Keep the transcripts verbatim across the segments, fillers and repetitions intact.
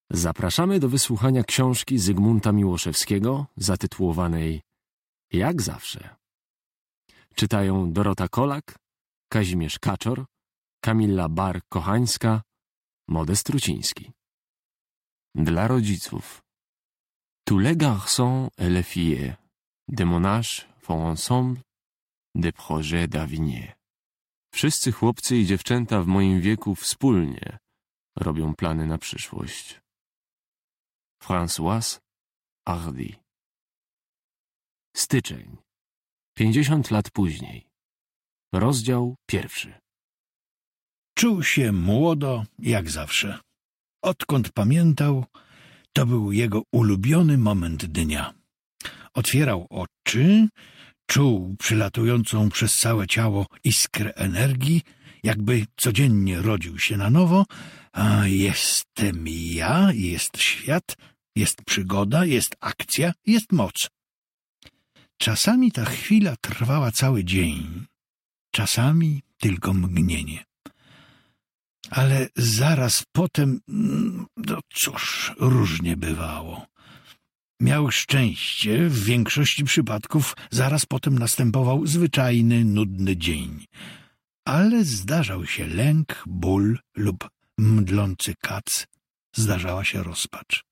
Zapraszamy do wysłuchania książki Zygmunta Miłoszewskiego zatytułowanej Jak zawsze. Czytają Dorota Kolak, Kazimierz Kaczor, Kamila Bar-Kochańska, Modest Truciński. Dla rodziców. Tous les garçons et les filles de mon âge font ensemble des projets d'avenir. Wszyscy chłopcy i dziewczęta w moim wieku wspólnie robią plany na przyszłość. Françoise Hardy. Styczeń. Pięćdziesiąt lat później. Rozdział pierwszy. Czuł się młodo, jak zawsze. Odkąd pamiętał, to był jego ulubiony moment dnia. Otwierał oczy, czuł przylatującą przez całe ciało iskrę energii, jakby codziennie rodził się na nowo, a jestem ja, jest świat, jest przygoda, jest akcja, jest moc. Czasami ta chwila trwała cały dzień, czasami tylko mgnienie. Ale zaraz potem, no cóż, różnie bywało. Miał szczęście, w większości przypadków zaraz potem następował zwyczajny, nudny dzień. Ale zdarzał się lęk, ból lub mdlący kac, zdarzała się rozpacz.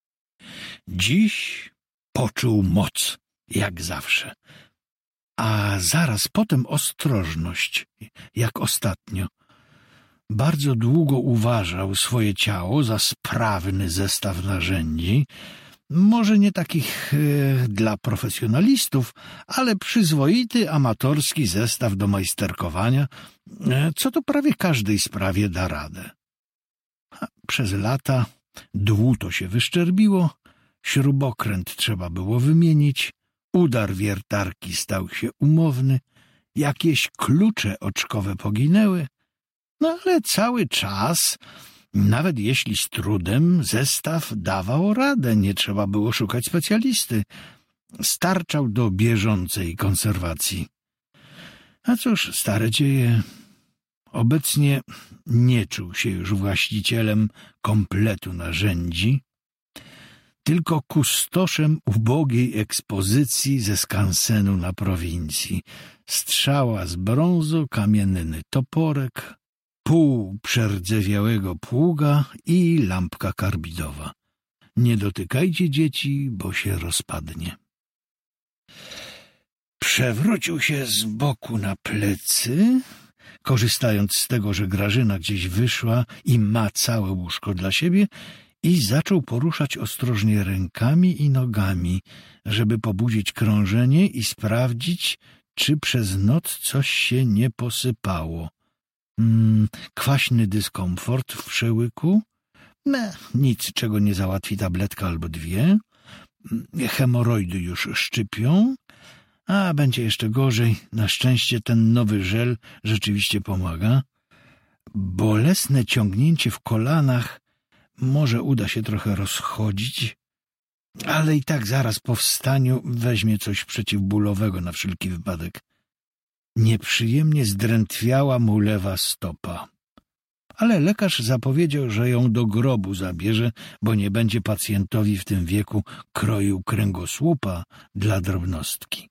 Dziś poczuł moc, jak zawsze, a zaraz potem ostrożność, jak ostatnio. Bardzo długo uważał swoje ciało za sprawny zestaw narzędzi, może nie takich e, dla profesjonalistów, ale przyzwoity, amatorski zestaw do majsterkowania, e, co to prawie każdej sprawie da radę. A przez lata dłuto się wyszczerbiło, śrubokręt trzeba było wymienić, udar wiertarki stał się umowny, jakieś klucze oczkowe poginęły, no ale cały czas, nawet jeśli z trudem, zestaw dawał radę, nie trzeba było szukać specjalisty. Starczał do bieżącej konserwacji. A cóż, stare dzieje. Obecnie nie czuł się już właścicielem kompletu narzędzi, tylko kustoszem ubogiej ekspozycji ze skansenu na prowincji. Strzała z brązu, kamienny toporek, pół przerdzewiałego pługa i lampka karbidowa. Nie dotykajcie dzieci, bo się rozpadnie. Przewrócił się z boku na plecy, korzystając z tego, że Grażyna gdzieś wyszła i ma całe łóżko dla siebie, i zaczął poruszać ostrożnie rękami i nogami, żeby pobudzić krążenie i sprawdzić, czy przez noc coś się nie posypało. Mm, kwaśny dyskomfort w przełyku? Ne, nic, czego nie załatwi tabletka albo dwie. Hemoroidy już szczypią, a będzie jeszcze gorzej. Na szczęście ten nowy żel rzeczywiście pomaga. Bolesne ciągnięcie w kolanach może uda się trochę rozchodzić, ale i tak zaraz po wstaniu weźmie coś przeciwbólowego na wszelki wypadek. Nieprzyjemnie zdrętwiała mu lewa stopa. Ale lekarz zapowiedział, że ją do grobu zabierze, bo nie będzie pacjentowi w tym wieku kroił kręgosłupa dla drobnostki.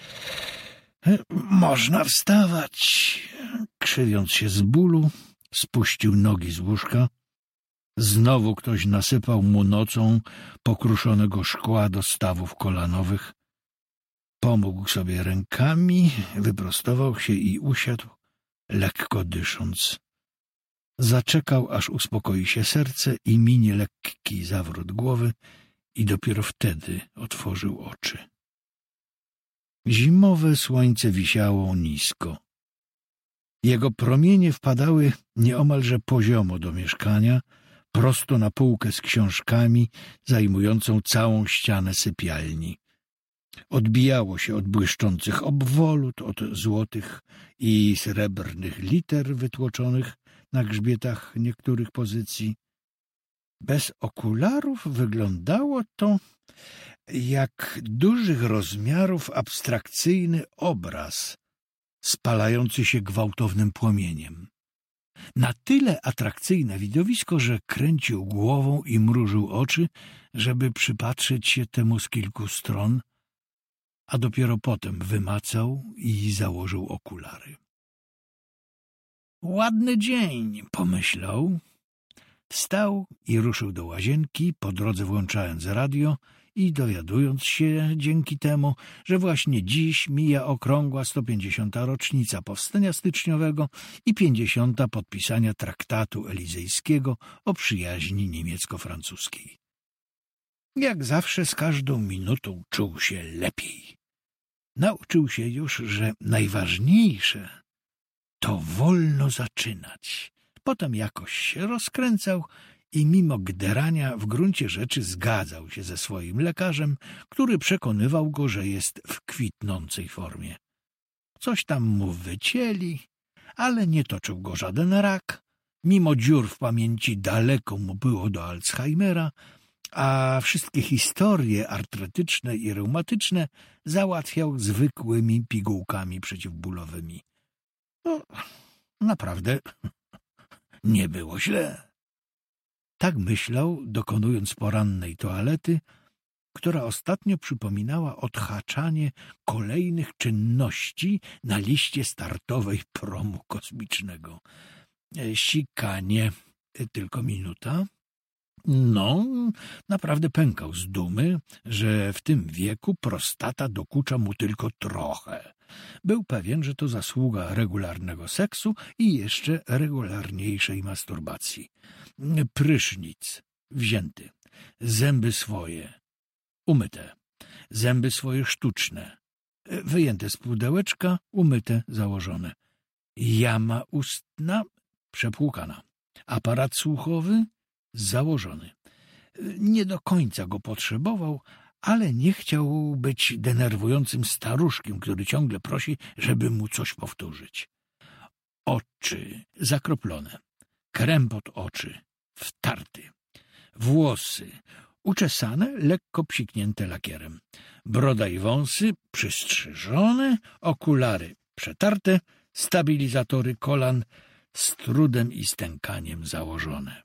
Można wstawać. Krzywiąc się z bólu, spuścił nogi z łóżka. Znowu ktoś nasypał mu nocą pokruszonego szkła do stawów kolanowych. Pomógł sobie rękami, wyprostował się i usiadł, lekko dysząc. Zaczekał, aż uspokoi się serce i minie lekki zawrót głowy, i dopiero wtedy otworzył oczy. Zimowe słońce wisiało nisko. Jego promienie wpadały nieomalże poziomo do mieszkania, prosto na półkę z książkami zajmującą całą ścianę sypialni. Odbijało się od błyszczących obwolut, od złotych i srebrnych liter wytłoczonych na grzbietach niektórych pozycji. Bez okularów wyglądało to jak dużych rozmiarów abstrakcyjny obraz spalający się gwałtownym płomieniem. Na tyle atrakcyjne widowisko, że kręcił głową i mrużył oczy, żeby przypatrzeć się temu z kilku stron, a dopiero potem wymacał i założył okulary. Ładny dzień, pomyślał. Wstał i ruszył do łazienki, po drodze włączając radio i dowiadując się dzięki temu, że właśnie dziś mija okrągła sto pięćdziesiąta rocznica powstania styczniowego i pięćdziesiąta podpisania traktatu elizejskiego o przyjaźni niemiecko-francuskiej. Jak zawsze z każdą minutą czuł się lepiej. Nauczył się już, że najważniejsze to wolno zaczynać. Potem jakoś się rozkręcał i mimo gderania w gruncie rzeczy zgadzał się ze swoim lekarzem, który przekonywał go, że jest w kwitnącej formie. Coś tam mu wycięli, ale nie toczył go żaden rak. Mimo dziur w pamięci daleko mu było do Alzheimera, a wszystkie historie artretyczne i reumatyczne załatwiał zwykłymi pigułkami przeciwbólowymi. No, naprawdę nie było źle. Tak myślał, dokonując porannej toalety, która ostatnio przypominała odhaczanie kolejnych czynności na liście startowej promu kosmicznego. Sikanie, tylko minuta. No, naprawdę pękał z dumy, że w tym wieku prostata dokucza mu tylko trochę. Był pewien, że to zasługa regularnego seksu i jeszcze regularniejszej masturbacji. Prysznic wzięty, zęby swoje umyte, zęby swoje sztuczne, wyjęte z pudełeczka, umyte, założone. Jama ustna przepłukana, aparat słuchowy założony. Nie do końca go potrzebował, ale nie chciał być denerwującym staruszkiem, który ciągle prosi, żeby mu coś powtórzyć. Oczy zakroplone, krem pod oczy wtarty, włosy uczesane, lekko psiknięte lakierem, broda i wąsy przystrzyżone, okulary przetarte, stabilizatory kolan z trudem i stękaniem założone.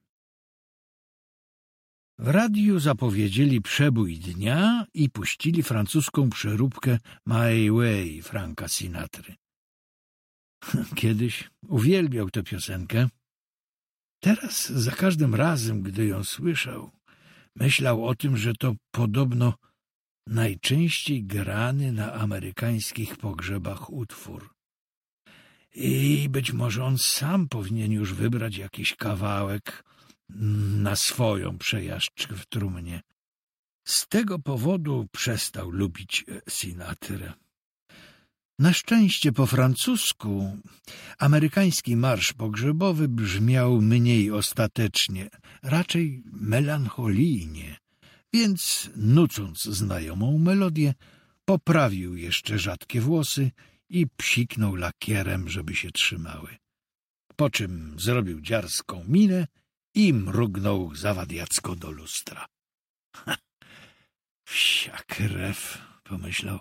W radiu zapowiedzieli przebój dnia i puścili francuską przeróbkę My Way Franka Sinatry. Kiedyś uwielbiał tę piosenkę. Teraz za każdym razem, gdy ją słyszał, myślał o tym, że to podobno najczęściej grany na amerykańskich pogrzebach utwór. I być może on sam powinien już wybrać jakiś kawałek na swoją przejażdżkę w trumnie. Z tego powodu przestał lubić Sinatrę. Na szczęście po francusku amerykański marsz pogrzebowy brzmiał mniej ostatecznie, raczej melancholijnie, więc nucąc znajomą melodię, poprawił jeszcze rzadkie włosy i psiknął lakierem, żeby się trzymały. Po czym zrobił dziarską minę i mrugnął zawadiacko do lustra. Ha, wsia krew, pomyślał.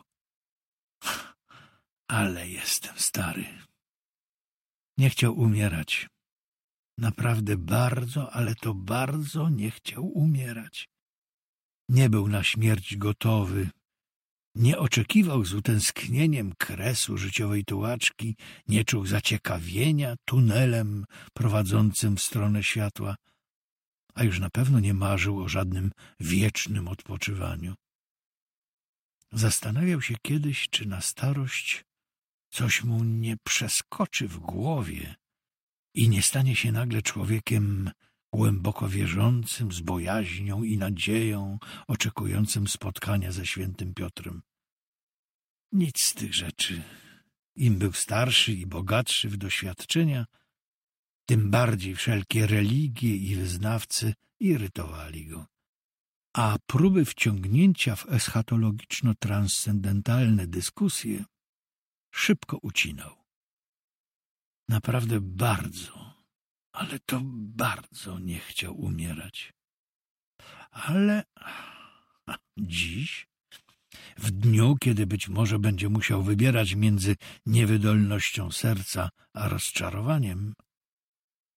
Ale jestem stary. Nie chciał umierać. Naprawdę bardzo, ale to bardzo nie chciał umierać. Nie był na śmierć gotowy. Nie oczekiwał z utęsknieniem kresu życiowej tułaczki, nie czuł zaciekawienia tunelem prowadzącym w stronę światła, a już na pewno nie marzył o żadnym wiecznym odpoczywaniu. Zastanawiał się kiedyś, czy na starość coś mu nie przeskoczy w głowie i nie stanie się nagle człowiekiem głęboko wierzącym, z bojaźnią i nadzieją, oczekującym spotkania ze świętym Piotrem. Nic z tych rzeczy. Im był starszy i bogatszy w doświadczenia, tym bardziej wszelkie religie i wyznawcy irytowali go. A próby wciągnięcia w eschatologiczno-transcendentalne dyskusje szybko ucinał. Naprawdę bardzo, ale to bardzo nie chciał umierać. Ale dziś, w dniu, kiedy być może będzie musiał wybierać między niewydolnością serca a rozczarowaniem,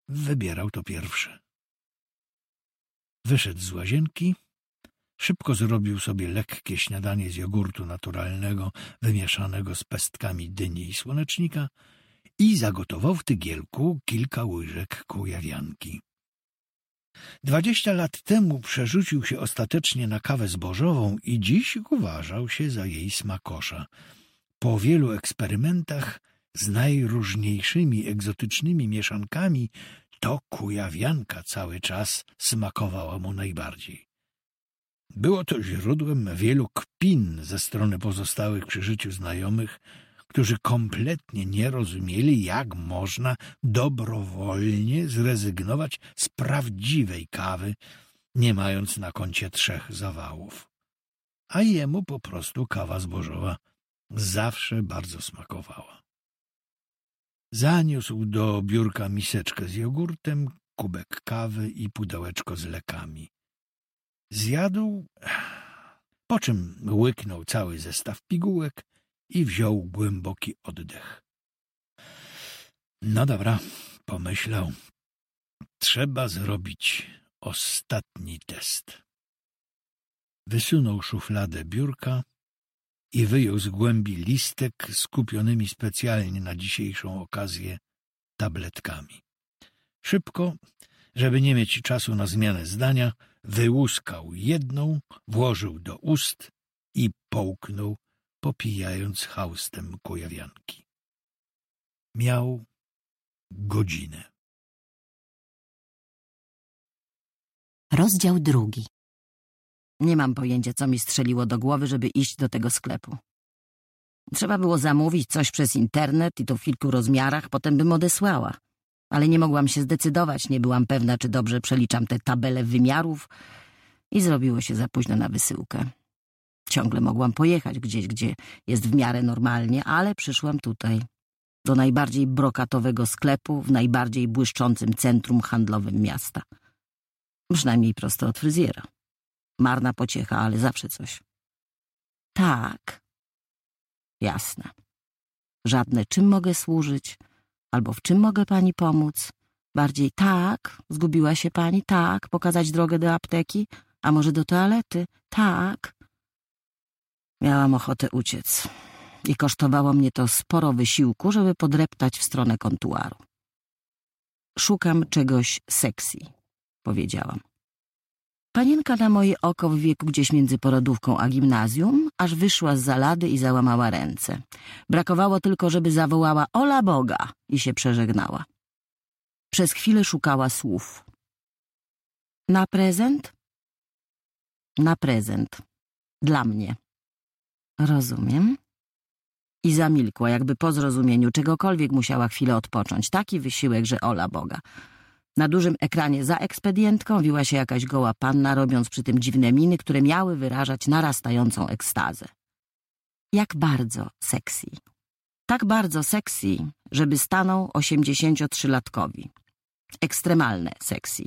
wybierał to pierwszy. Wyszedł z łazienki, szybko zrobił sobie lekkie śniadanie z jogurtu naturalnego, wymieszanego z pestkami dyni i słonecznika i zagotował w tygielku kilka łyżek kujawianki. Dwadzieścia lat temu przerzucił się ostatecznie na kawę zbożową i dziś uważał się za jej smakosza. Po wielu eksperymentach z najróżniejszymi egzotycznymi mieszankami to kujawianka cały czas smakowała mu najbardziej. Było to źródłem wielu kpin ze strony pozostałych przy życiu znajomych, którzy kompletnie nie rozumieli, jak można dobrowolnie zrezygnować z prawdziwej kawy, nie mając na koncie trzech zawałów. A jemu po prostu kawa zbożowa zawsze bardzo smakowała. Zaniósł do biurka miseczkę z jogurtem, kubek kawy i pudełeczko z lekami. Zjadł, po czym łyknął cały zestaw pigułek i wziął głęboki oddech. No dobra, pomyślał, trzeba zrobić ostatni test. Wysunął szufladę biurka i wyjął z głębi listek z kupionymi specjalnie na dzisiejszą okazję tabletkami. Szybko, żeby nie mieć czasu na zmianę zdania, wyłuskał jedną, włożył do ust i połknął, popijając haustem kujawianki. Miał godzinę. Rozdział drugi. Nie mam pojęcia, co mi strzeliło do głowy, żeby iść do tego sklepu. Trzeba było zamówić coś przez internet i to w kilku rozmiarach, potem bym odesłała. Ale nie mogłam się zdecydować, nie byłam pewna, czy dobrze przeliczam te tabele wymiarów i zrobiło się za późno na wysyłkę. Ciągle mogłam pojechać gdzieś, gdzie jest w miarę normalnie, ale przyszłam tutaj, do najbardziej brokatowego sklepu w najbardziej błyszczącym centrum handlowym miasta. Przynajmniej prosto od fryzjera. Marna pociecha, ale zawsze coś. Tak. Jasne. Żadne czym mogę służyć, albo w czym mogę pani pomóc. Bardziej tak, zgubiła się pani, tak, pokazać drogę do apteki, a może do toalety, tak. Miałam ochotę uciec i kosztowało mnie to sporo wysiłku, żeby podreptać w stronę kontuaru. Szukam czegoś sexy, powiedziałam. Panienka na moje oko w wieku gdzieś między porodówką a gimnazjum, aż wyszła z zalady i załamała ręce. Brakowało tylko, żeby zawołała „Ola Boga” i się przeżegnała. Przez chwilę szukała słów. Na prezent? Na prezent. Dla mnie. Rozumiem. I zamilkła, jakby po zrozumieniu czegokolwiek musiała chwilę odpocząć. Taki wysiłek, że Ola Boga. Na dużym ekranie za ekspedientką wiła się jakaś goła panna, robiąc przy tym dziwne miny, które miały wyrażać narastającą ekstazę. Jak bardzo sexy. Tak bardzo sexy, żeby stanął osiemdziesięciotrzylatkowi. Ekstremalne sexy.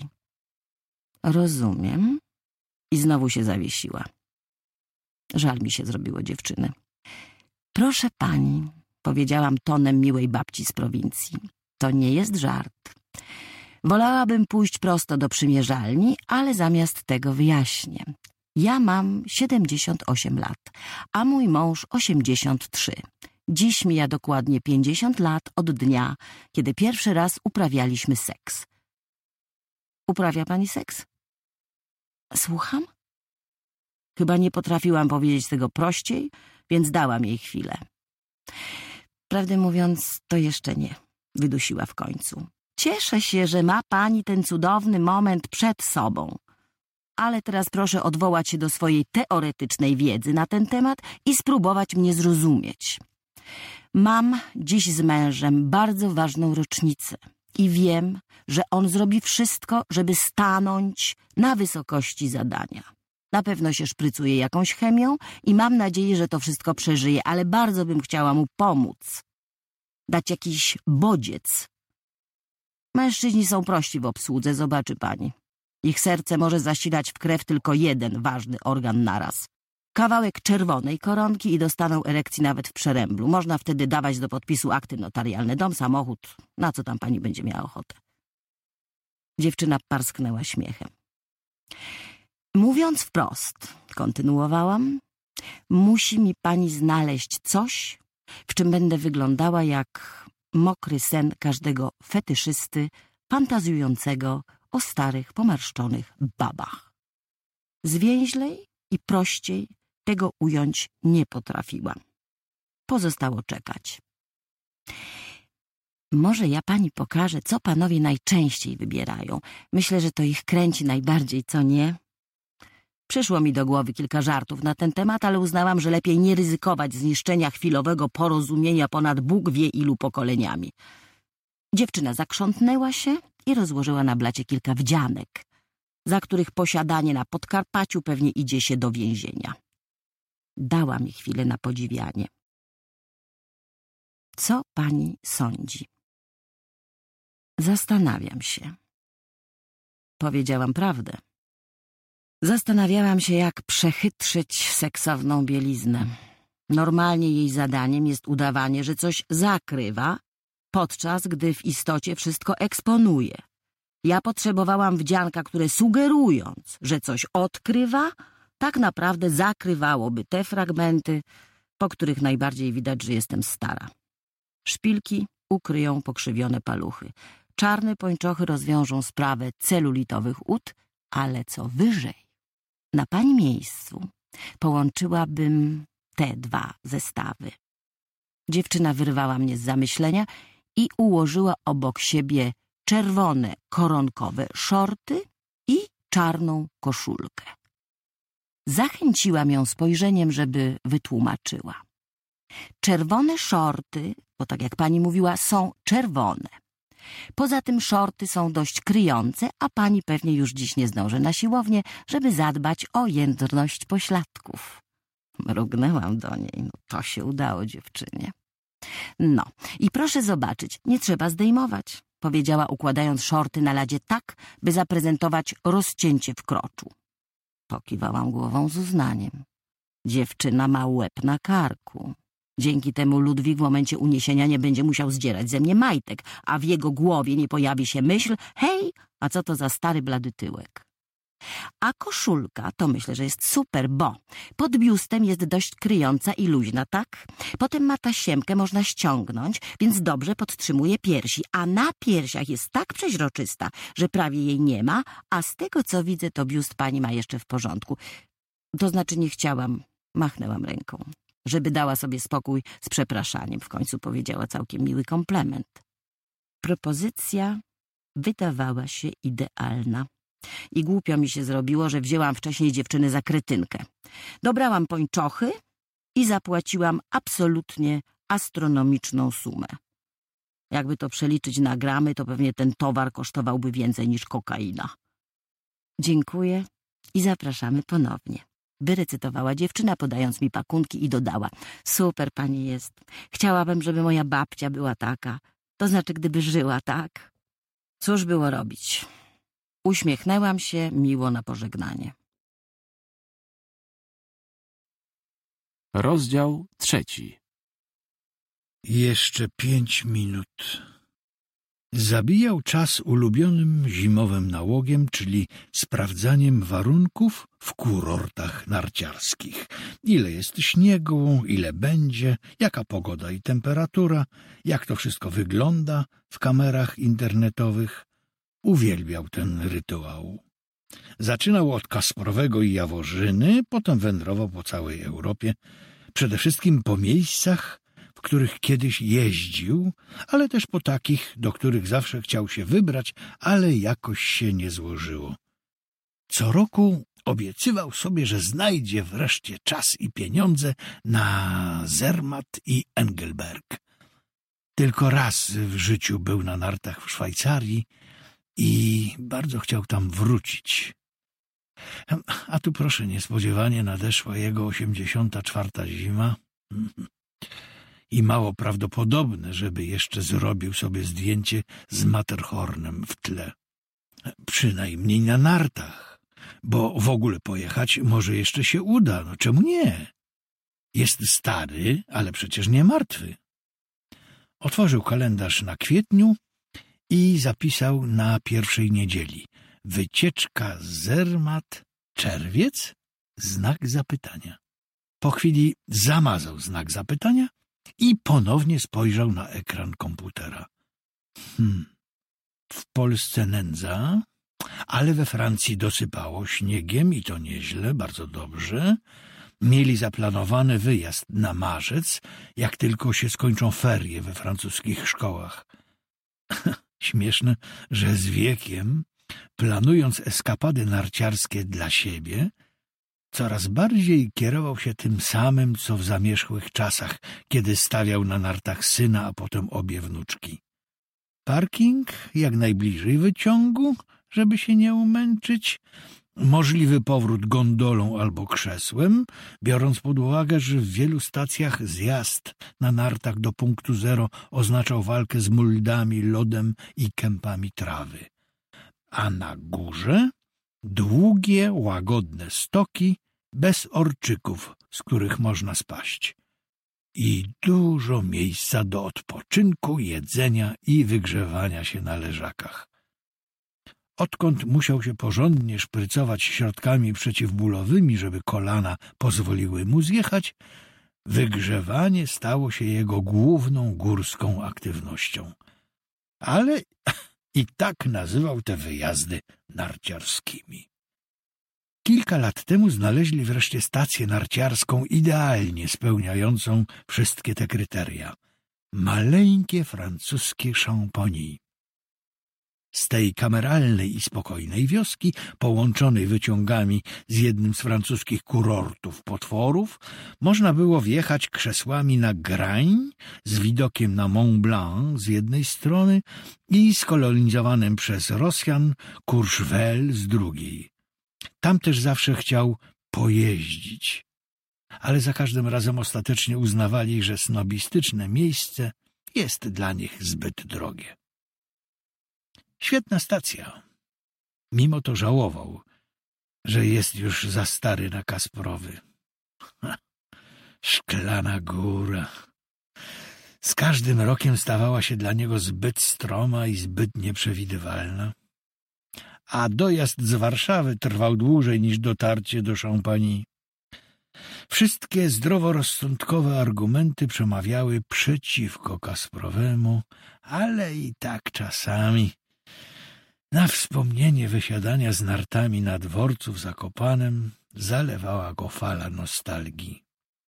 Rozumiem. I znowu się zawiesiła. Żal mi się zrobiło dziewczyny. Proszę pani, powiedziałam tonem miłej babci z prowincji. To nie jest żart. Wolałabym pójść prosto do przymierzalni, ale zamiast tego wyjaśnię. Ja mam siedemdziesiąt osiem lat, a mój mąż osiemdziesiąt trzy. Dziś mija dokładnie pięćdziesiąt lat od dnia, kiedy pierwszy raz uprawialiśmy seks. Uprawia pani seks? Słucham? Chyba nie potrafiłam powiedzieć tego prościej, więc dałam jej chwilę. Prawdę mówiąc, to jeszcze nie, wydusiła w końcu. Cieszę się, że ma pani ten cudowny moment przed sobą. Ale teraz proszę odwołać się do swojej teoretycznej wiedzy na ten temat i spróbować mnie zrozumieć. Mam dziś z mężem bardzo ważną rocznicę i wiem, że on zrobi wszystko, żeby stanąć na wysokości zadania. Na pewno się szprycuje jakąś chemią i mam nadzieję, że to wszystko przeżyje, ale bardzo bym chciała mu pomóc. Dać jakiś bodziec. Mężczyźni są prości w obsłudze, zobaczy pani. Ich serce może zasilać w krew tylko jeden ważny organ naraz. Kawałek czerwonej koronki i dostaną erekcji nawet w przeręblu. Można wtedy dawać do podpisu akty notarialne, dom, samochód, na co tam pani będzie miała ochotę. Dziewczyna parsknęła śmiechem. Mówiąc wprost, kontynuowałam, musi mi pani znaleźć coś, w czym będę wyglądała jak mokry sen każdego fetyszysty fantazjującego o starych, pomarszczonych babach. Zwięźlej i prościej tego ująć nie potrafiłam. Pozostało czekać. Może ja pani pokażę, co panowie najczęściej wybierają. Myślę, że to ich kręci najbardziej, co nie? Przyszło mi do głowy kilka żartów na ten temat, ale uznałam, że lepiej nie ryzykować zniszczenia chwilowego porozumienia ponad Bóg wie ilu pokoleniami. Dziewczyna zakrzątnęła się i rozłożyła na blacie kilka wdzianek, za których posiadanie na Podkarpaciu pewnie idzie się do więzienia. Dała mi chwilę na podziwianie. Co pani sądzi? Zastanawiam się. Powiedziałam prawdę. Zastanawiałam się, jak przechytrzyć seksowną bieliznę. Normalnie jej zadaniem jest udawanie, że coś zakrywa, podczas gdy w istocie wszystko eksponuje. Ja potrzebowałam wdzianka, które sugerując, że coś odkrywa, tak naprawdę zakrywałoby te fragmenty, po których najbardziej widać, że jestem stara. Szpilki ukryją pokrzywione paluchy. Czarne pończochy rozwiążą sprawę celulitowych ud, ale co wyżej. Na pani miejscu połączyłabym te dwa zestawy. Dziewczyna wyrwała mnie z zamyślenia i ułożyła obok siebie czerwone koronkowe szorty i czarną koszulkę. Zachęciłam ją spojrzeniem, żeby wytłumaczyła. Czerwone szorty, bo tak jak pani mówiła, są czerwone. Poza tym szorty są dość kryjące, a pani pewnie już dziś nie zdąży na siłownię, żeby zadbać o jędrność pośladków. Mrugnęłam do niej. No, to się udało dziewczynie. No i proszę zobaczyć, nie trzeba zdejmować, powiedziała, układając szorty na ladzie tak, by zaprezentować rozcięcie w kroczu. Pokiwałam głową z uznaniem. Dziewczyna ma łeb na karku. Dzięki temu Ludwik w momencie uniesienia nie będzie musiał zdzierać ze mnie majtek, a w jego głowie nie pojawi się myśl, hej, a co to za stary blady tyłek. A koszulka to myślę, że jest super, bo pod biustem jest dość kryjąca i luźna, tak? Potem ma tasiemkę, można ściągnąć, więc dobrze podtrzymuje piersi, a na piersiach jest tak przeźroczysta, że prawie jej nie ma, a z tego co widzę, to biust pani ma jeszcze w porządku. To znaczy nie chciałam, machnęłam ręką, żeby dała sobie spokój z przepraszaniem. W końcu powiedziała całkiem miły komplement. Propozycja wydawała się idealna. I głupio mi się zrobiło, że wzięłam wcześniej dziewczyny za kretynkę. Dobrałam pończochy i zapłaciłam absolutnie astronomiczną sumę. Jakby to przeliczyć na gramy, to pewnie ten towar kosztowałby więcej niż kokaina. Dziękuję i zapraszamy ponownie. Wyrecytowała dziewczyna, podając mi pakunki i dodała. Super pani jest. Chciałabym, żeby moja babcia była taka. To znaczy, gdyby żyła, tak? Cóż było robić? Uśmiechnęłam się miło na pożegnanie. Rozdział trzeci. Jeszcze pięć minut. Zabijał czas ulubionym zimowym nałogiem, czyli sprawdzaniem warunków w kurortach narciarskich. Ile jest śniegu, ile będzie, jaka pogoda i temperatura, jak to wszystko wygląda w kamerach internetowych. Uwielbiał ten rytuał. Zaczynał od Kasprowego i Jaworzyny, potem wędrował po całej Europie, przede wszystkim po miejscach, w których kiedyś jeździł, ale też po takich, do których zawsze chciał się wybrać, ale jakoś się nie złożyło. Co roku obiecywał sobie, że znajdzie wreszcie czas i pieniądze na Zermatt i Engelberg. Tylko raz w życiu był na nartach w Szwajcarii i bardzo chciał tam wrócić. A tu proszę, niespodziewanie nadeszła jego osiemdziesiąta czwarta zima i mało prawdopodobne, żeby jeszcze zrobił sobie zdjęcie z Matterhornem w tle. Przynajmniej na nartach, bo w ogóle pojechać może jeszcze się uda, no czemu nie? Jest stary, ale przecież nie martwy. Otworzył kalendarz na kwietniu i zapisał na pierwszej niedzieli. Wycieczka Zermatt, czerwiec, znak zapytania. Po chwili zamazał znak zapytania i ponownie spojrzał na ekran komputera. Hmm. W Polsce nędza, ale we Francji dosypało śniegiem i to nieźle, bardzo dobrze. Mieli zaplanowany wyjazd na marzec, jak tylko się skończą ferie we francuskich szkołach. Śmieszne, że z wiekiem, planując eskapady narciarskie dla siebie, coraz bardziej kierował się tym samym, co w zamierzchłych czasach, kiedy stawiał na nartach syna, a potem obie wnuczki. Parking jak najbliżej wyciągu, żeby się nie umęczyć, możliwy powrót gondolą albo krzesłem, biorąc pod uwagę, że w wielu stacjach zjazd na nartach do punktu zero oznaczał walkę z muldami, lodem i kępami trawy. A na górze długie, łagodne stoki bez orczyków, z których można spaść. I dużo miejsca do odpoczynku, jedzenia i wygrzewania się na leżakach. Odkąd musiał się porządnie szprycować środkami przeciwbólowymi, żeby kolana pozwoliły mu zjechać, wygrzewanie stało się jego główną górską aktywnością. Ale i tak nazywał te wyjazdy narciarskimi. Kilka lat temu znaleźli wreszcie stację narciarską idealnie spełniającą wszystkie te kryteria. Maleńkie francuskie Champagny. Z tej kameralnej i spokojnej wioski, połączonej wyciągami z jednym z francuskich kurortów potworów, można było wjechać krzesłami na Gragne z widokiem na Mont Blanc z jednej strony i skolonizowanym przez Rosjan Courchevel z drugiej. Tam też zawsze chciał pojeździć, ale za każdym razem ostatecznie uznawali, że snobistyczne miejsce jest dla nich zbyt drogie. Świetna stacja. Mimo to żałował, że jest już za stary na Kasprowy. Ha, szklana góra. Z każdym rokiem stawała się dla niego zbyt stroma i zbyt nieprzewidywalna. A dojazd z Warszawy trwał dłużej niż dotarcie do Champagny. Wszystkie zdroworozsądkowe argumenty przemawiały przeciwko Kasprowemu, ale i tak czasami na wspomnienie wysiadania z nartami na dworcu w Zakopanem zalewała go fala nostalgii.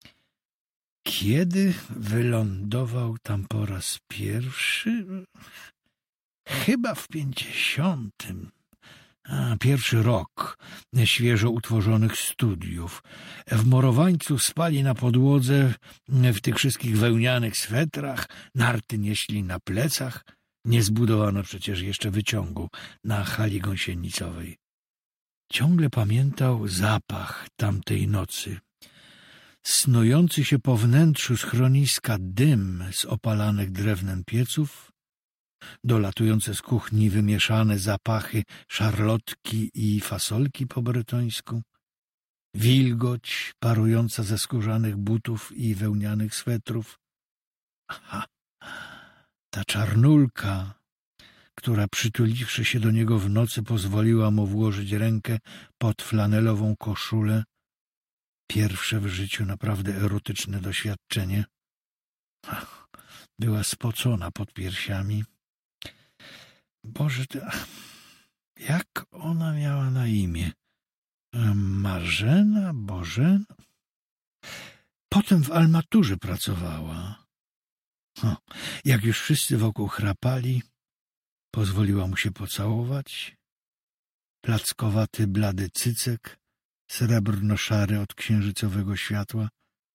Kiedy wylądował tam po raz pierwszy? Chyba w pięćdziesiątym. A, pierwszy rok świeżo utworzonych studiów. W Morowańcu spali na podłodze w tych wszystkich wełnianych swetrach, narty nieśli na plecach. Nie zbudowano przecież jeszcze wyciągu na hali gąsienicowej. Ciągle pamiętał zapach tamtej nocy. Snujący się po wnętrzu schroniska dym z opalanych drewnem pieców, dolatujące z kuchni wymieszane zapachy szarlotki i fasolki po bretońsku, wilgoć parująca ze skórzanych butów i wełnianych swetrów. Aha, ta czarnulka, która przytuliwszy się do niego w nocy pozwoliła mu włożyć rękę pod flanelową koszulę. Pierwsze w życiu naprawdę erotyczne doświadczenie. Ach, była spocona pod piersiami. Boże, to... jak ona miała na imię? Marzena, Bożena? Potem w Almaturze pracowała. O, jak już wszyscy wokół chrapali, pozwoliła mu się pocałować. Plackowaty, blady cycek, srebrno-szary od księżycowego światła.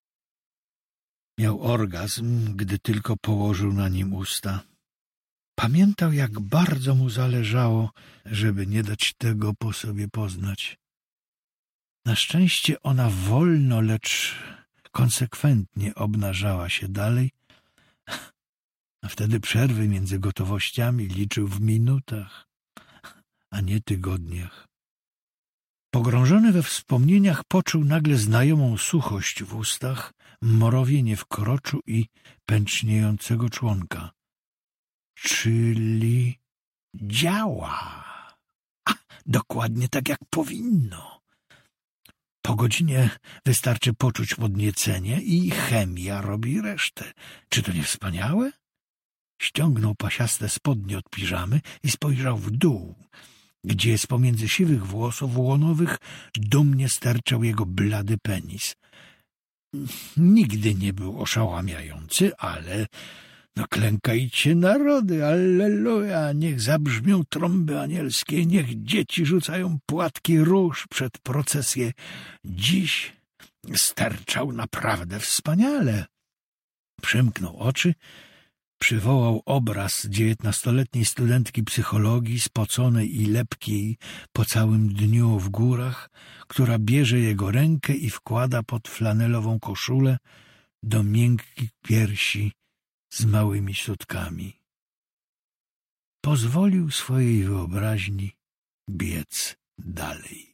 Miał orgazm, gdy tylko położył na nim usta. Pamiętał, jak bardzo mu zależało, żeby nie dać tego po sobie poznać. Na szczęście ona wolno, lecz konsekwentnie obnażała się dalej, a wtedy przerwy między gotowościami liczył w minutach, a nie tygodniach. Pogrążony we wspomnieniach poczuł nagle znajomą suchość w ustach, mrowienie w kroczu i pęczniejącego członka. Czyli działa. A, dokładnie tak jak powinno. Po godzinie wystarczy poczuć podniecenie i chemia robi resztę. Czy to nie wspaniałe? Ściągnął pasiaste spodnie od piżamy i spojrzał w dół, gdzie z pomiędzy siwych włosów łonowych dumnie sterczał jego blady penis. Nigdy nie był oszałamiający, ale no klękajcie narody, alleluja, niech zabrzmią trąby anielskie, niech dzieci rzucają płatki róż przed procesję. Dziś sterczał naprawdę wspaniale. Przymknął oczy, przywołał obraz dziewiętnastoletniej studentki psychologii, spoconej i lepkiej po całym dniu w górach, która bierze jego rękę i wkłada pod flanelową koszulę do miękkich piersi z małymi sutkami. Pozwolił swojej wyobraźni biec dalej.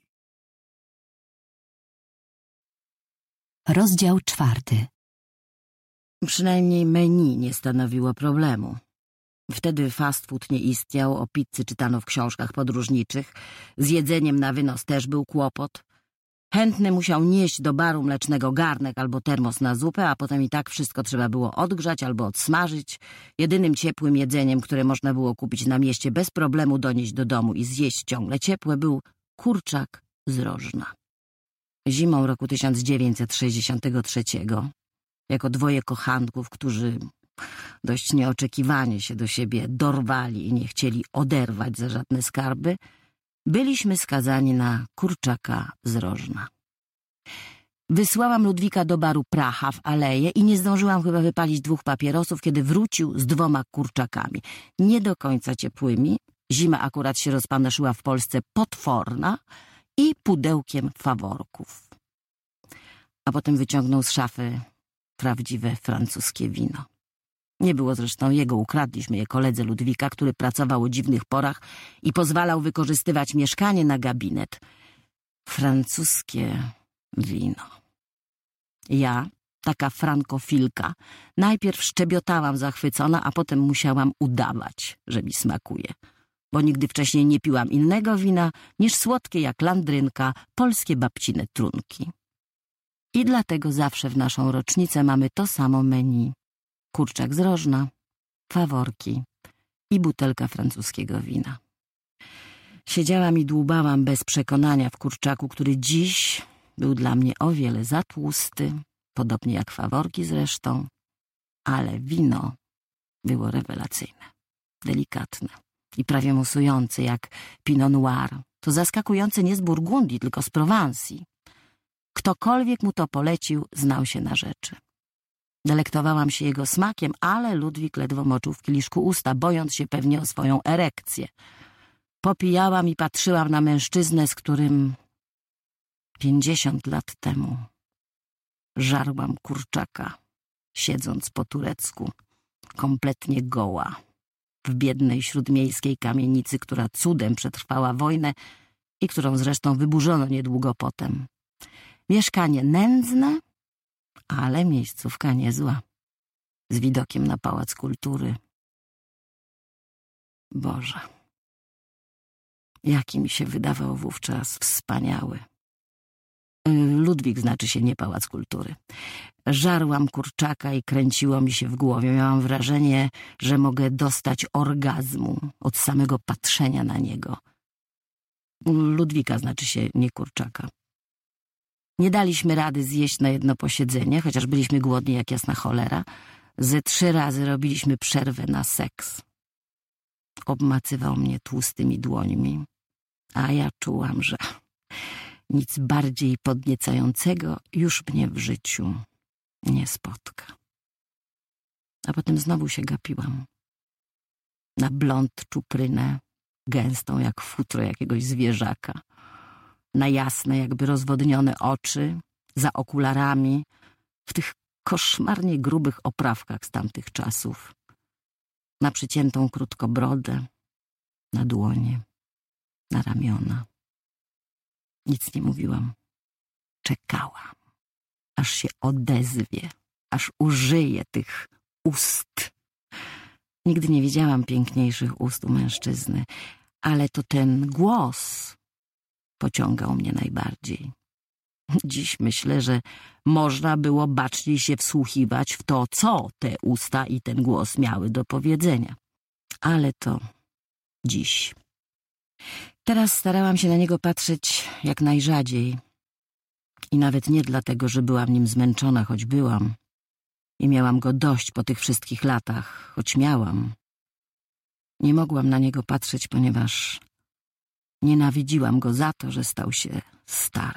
Rozdział czwarty. Przynajmniej menu nie stanowiło problemu. Wtedy fast food nie istniał, o pizzy czytano w książkach podróżniczych, z jedzeniem na wynos też był kłopot. Chętny musiał nieść do baru mlecznego garnek albo termos na zupę, a potem i tak wszystko trzeba było odgrzać albo odsmażyć. Jedynym ciepłym jedzeniem, które można było kupić na mieście bez problemu, donieść do domu i zjeść ciągle ciepłe, był kurczak z Rożna. Zimą roku tysiąc dziewięćset sześćdziesiątego trzeciego, jako dwoje kochanków, którzy dość nieoczekiwanie się do siebie dorwali i nie chcieli oderwać za żadne skarby, byliśmy skazani na kurczaka z Rożna. Wysłałam Ludwika do baru Praha w Aleje i nie zdążyłam chyba wypalić dwóch papierosów, kiedy wrócił z dwoma kurczakami. Nie do końca ciepłymi, zima akurat się rozpanoszyła w Polsce potworna, i pudełkiem faworków. A potem wyciągnął z szafy prawdziwe francuskie wino. Nie było zresztą jego, ukradliśmy je koledze Ludwika, który pracował o dziwnych porach i pozwalał wykorzystywać mieszkanie na gabinet. Francuskie wino. Ja, taka frankofilka, najpierw szczebiotałam zachwycona, a potem musiałam udawać, że mi smakuje, bo nigdy wcześniej nie piłam innego wina niż słodkie jak landrynka, polskie babcine trunki. I dlatego zawsze w naszą rocznicę mamy to samo menu. Kurczak z Rożna, faworki i butelka francuskiego wina. Siedziałam i dłubałam bez przekonania w kurczaku, który dziś był dla mnie o wiele za tłusty, podobnie jak faworki zresztą, ale wino było rewelacyjne, delikatne i prawie musujące jak Pinot Noir. To zaskakujące nie z Burgundii, tylko z Prowansji. Ktokolwiek mu to polecił, znał się na rzeczy. Delektowałam się jego smakiem, ale Ludwik ledwo moczył w kieliszku usta, bojąc się pewnie o swoją erekcję. Popijałam i patrzyłam na mężczyznę, z którym pięćdziesiąt lat temu żarłam kurczaka, siedząc po turecku, kompletnie goła, w biednej śródmiejskiej kamienicy, która cudem przetrwała wojnę i którą zresztą wyburzono niedługo potem. Mieszkanie nędzne, ale miejscówka niezła, z widokiem na Pałac Kultury. Boże, jaki mi się wydawał wówczas wspaniały. Ludwik znaczy się, nie Pałac Kultury. Żarłam kurczaka i kręciło mi się w głowie. Miałam wrażenie, że mogę dostać orgazmu od samego patrzenia na niego. Ludwika znaczy się, nie kurczaka. Nie daliśmy rady zjeść na jedno posiedzenie, chociaż byliśmy głodni jak jasna cholera. Ze trzy razy robiliśmy przerwę na seks. Obmacywał mnie tłustymi dłońmi, a ja czułam, że nic bardziej podniecającego już mnie w życiu nie spotka. A potem znowu się gapiłam. Na blond czuprynę, gęstą jak futro jakiegoś zwierzaka. Na jasne, jakby rozwodnione oczy, za okularami, w tych koszmarnie grubych oprawkach z tamtych czasów. Na przyciętą krótko brodę, na dłonie, na ramiona. Nic nie mówiłam. Czekałam, aż się odezwie, aż użyje tych ust. Nigdy nie widziałam piękniejszych ust u mężczyzny, ale to ten głos pociągał mnie najbardziej. Dziś myślę, że można było baczniej się wsłuchiwać w to, co te usta i ten głos miały do powiedzenia. Ale to dziś. Teraz starałam się na niego patrzeć jak najrzadziej. I nawet nie dlatego, że byłam nim zmęczona, choć byłam. I miałam go dość po tych wszystkich latach, choć miałam. Nie mogłam na niego patrzeć, ponieważ nienawidziłam go za to, że stał się stary.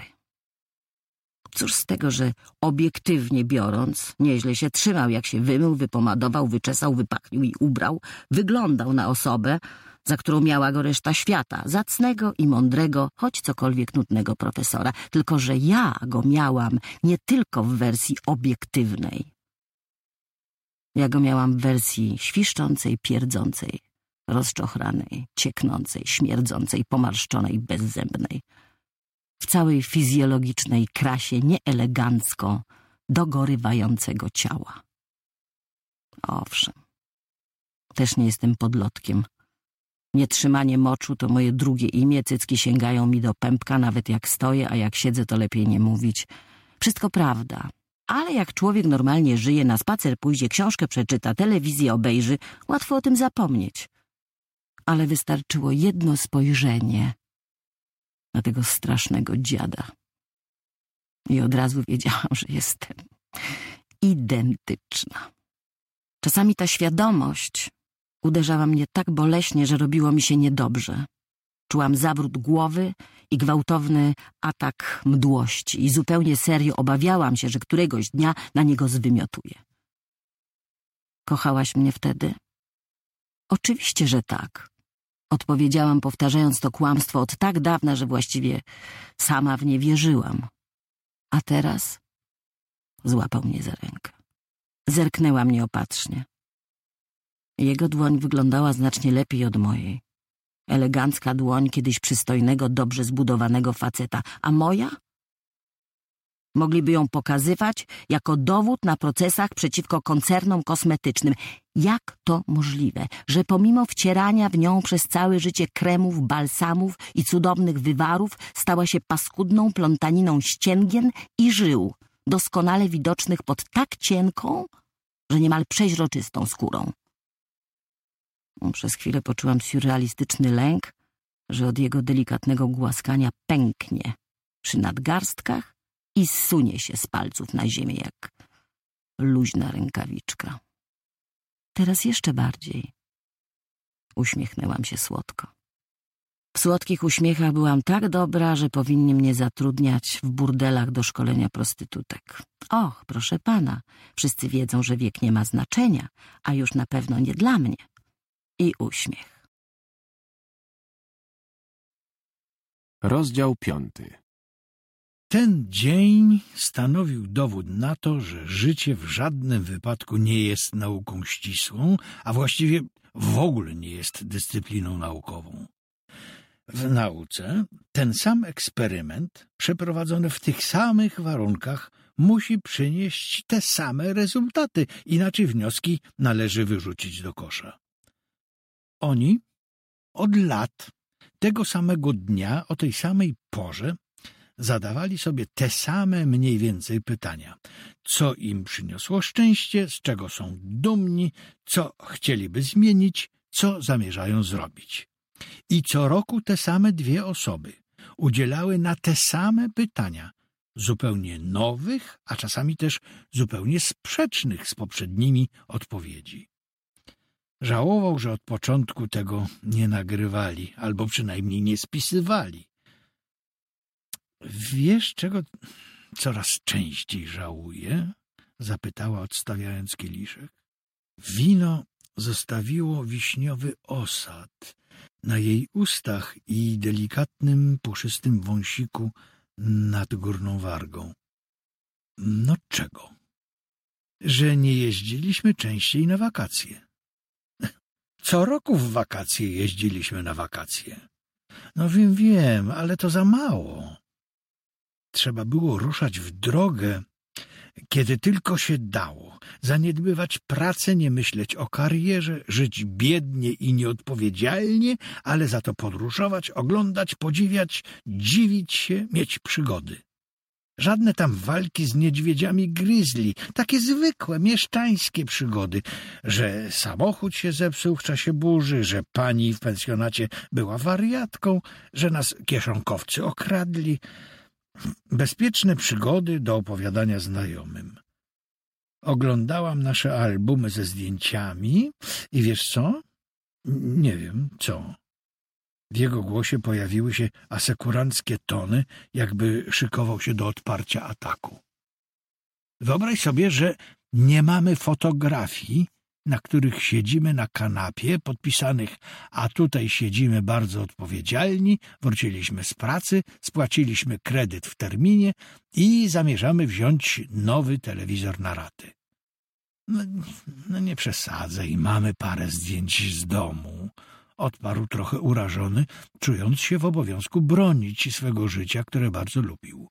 Cóż z tego, że obiektywnie biorąc, nieźle się trzymał, jak się wymył, wypomadował, wyczesał, wypachnił i ubrał, wyglądał na osobę, za którą miała go reszta świata, zacnego i mądrego, choć cokolwiek nudnego profesora. Tylko że ja go miałam nie tylko w wersji obiektywnej. Ja go miałam w wersji świszczącej, pierdzącej, rozczochranej, cieknącej, śmierdzącej, pomarszczonej, bezzębnej. W całej fizjologicznej krasie nieelegancko dogorywającego ciała. Owszem, też nie jestem podlotkiem. Nietrzymanie moczu to moje drugie imię, cycki sięgają mi do pępka, nawet jak stoję, a jak siedzę, to lepiej nie mówić. Wszystko prawda, ale jak człowiek normalnie żyje, na spacer pójdzie, książkę przeczyta, telewizję obejrzy, łatwo o tym zapomnieć. Ale wystarczyło jedno spojrzenie na tego strasznego dziada. I od razu wiedziałam, że jestem identyczna. Czasami ta świadomość uderzała mnie tak boleśnie, że robiło mi się niedobrze. Czułam zawrót głowy i gwałtowny atak mdłości i zupełnie serio obawiałam się, że któregoś dnia na niego zwymiotuję. Kochałaś mnie wtedy? Oczywiście, że tak. Odpowiedziałam, powtarzając to kłamstwo od tak dawna, że właściwie sama w nie wierzyłam. A teraz złapał mnie za rękę. Zerknęła mnie opatrznie. Jego dłoń wyglądała znacznie lepiej od mojej. Elegancka dłoń kiedyś przystojnego, dobrze zbudowanego faceta. A moja? Mogliby ją pokazywać jako dowód na procesach przeciwko koncernom kosmetycznym. Jak to możliwe, że pomimo wcierania w nią przez całe życie kremów, balsamów i cudownych wywarów stała się paskudną plątaniną ścięgien i żył, doskonale widocznych pod tak cienką, że niemal przeźroczystą skórą? Przez chwilę poczułam surrealistyczny lęk, że od jego delikatnego głaskania pęknie przy nadgarstkach i zsunie się z palców na ziemię jak luźna rękawiczka. Teraz jeszcze bardziej. Uśmiechnęłam się słodko. W słodkich uśmiechach byłam tak dobra, że powinni mnie zatrudniać w burdelach do szkolenia prostytutek. Och, proszę pana, wszyscy wiedzą, że wiek nie ma znaczenia, a już na pewno nie dla mnie. I uśmiech. Rozdział piąty. Ten dzień stanowił dowód na to, że życie w żadnym wypadku nie jest nauką ścisłą, a właściwie w ogóle nie jest dyscypliną naukową. W nauce ten sam eksperyment, przeprowadzony w tych samych warunkach, musi przynieść te same rezultaty, inaczej wnioski należy wyrzucić do kosza. Oni od lat, tego samego dnia, o tej samej porze, zadawali sobie te same mniej więcej pytania. Co im przyniosło szczęście, z czego są dumni, co chcieliby zmienić, co zamierzają zrobić. I co roku te same dwie osoby udzielały na te same pytania zupełnie nowych, a czasami też zupełnie sprzecznych z poprzednimi odpowiedzi. Żałował, że od początku tego nie nagrywali, albo przynajmniej nie spisywali. Wiesz, czego coraz częściej żałuję? Zapytała, odstawiając kieliszek. Wino zostawiło wiśniowy osad na jej ustach i delikatnym, puszystym wąsiku nad górną wargą. No czego? Że nie jeździliśmy częściej na wakacje. Co roku w wakacje jeździliśmy na wakacje. No wiem, wiem, ale to za mało. Trzeba było ruszać w drogę kiedy tylko się dało, zaniedbywać pracę, nie myśleć o karierze, żyć biednie i nieodpowiedzialnie, ale za to podróżować, oglądać, podziwiać, dziwić się, mieć przygody. Żadne tam walki z niedźwiedziami grizzly, takie zwykłe, mieszczańskie przygody, że samochód się zepsuł w czasie burzy, że pani w pensjonacie była wariatką, że nas kieszonkowcy okradli. Bezpieczne przygody do opowiadania znajomym. Oglądałam nasze albumy ze zdjęciami i wiesz co? Nie wiem, co. W jego głosie pojawiły się asekuranckie tony, jakby szykował się do odparcia ataku. Wyobraź sobie, że nie mamy fotografii, na których siedzimy na kanapie, podpisanych, a tutaj siedzimy bardzo odpowiedzialni, wróciliśmy z pracy, spłaciliśmy kredyt w terminie i zamierzamy wziąć nowy telewizor na raty. No, no nie przesadzaj, mamy parę zdjęć z domu. Odparł trochę urażony, czując się w obowiązku bronić swego życia, które bardzo lubił.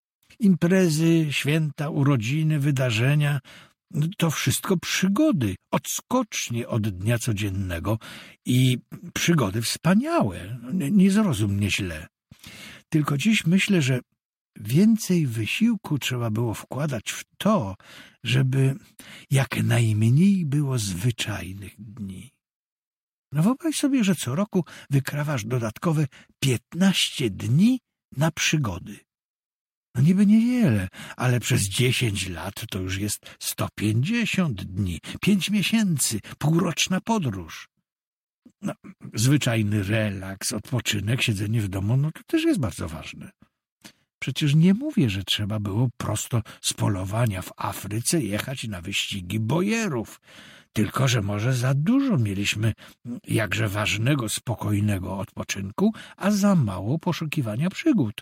Imprezy, święta, urodziny, wydarzenia — to wszystko przygody, odskocznie od dnia codziennego i przygody wspaniałe. Nie zrozum mnie źle. Tylko dziś myślę, że więcej wysiłku trzeba było wkładać w to, żeby jak najmniej było zwyczajnych dni. No wyobraź sobie, że co roku wykrawasz dodatkowe piętnaście dni na przygody. No niby niewiele, ale przez dziesięć lat to już jest sto pięćdziesiąt dni, pięć miesięcy, półroczna podróż. No, zwyczajny relaks, odpoczynek, siedzenie w domu, no to też jest bardzo ważne. Przecież nie mówię, że trzeba było prosto z polowania w Afryce jechać na wyścigi bojerów, tylko że może za dużo mieliśmy jakże ważnego, spokojnego odpoczynku, a za mało poszukiwania przygód.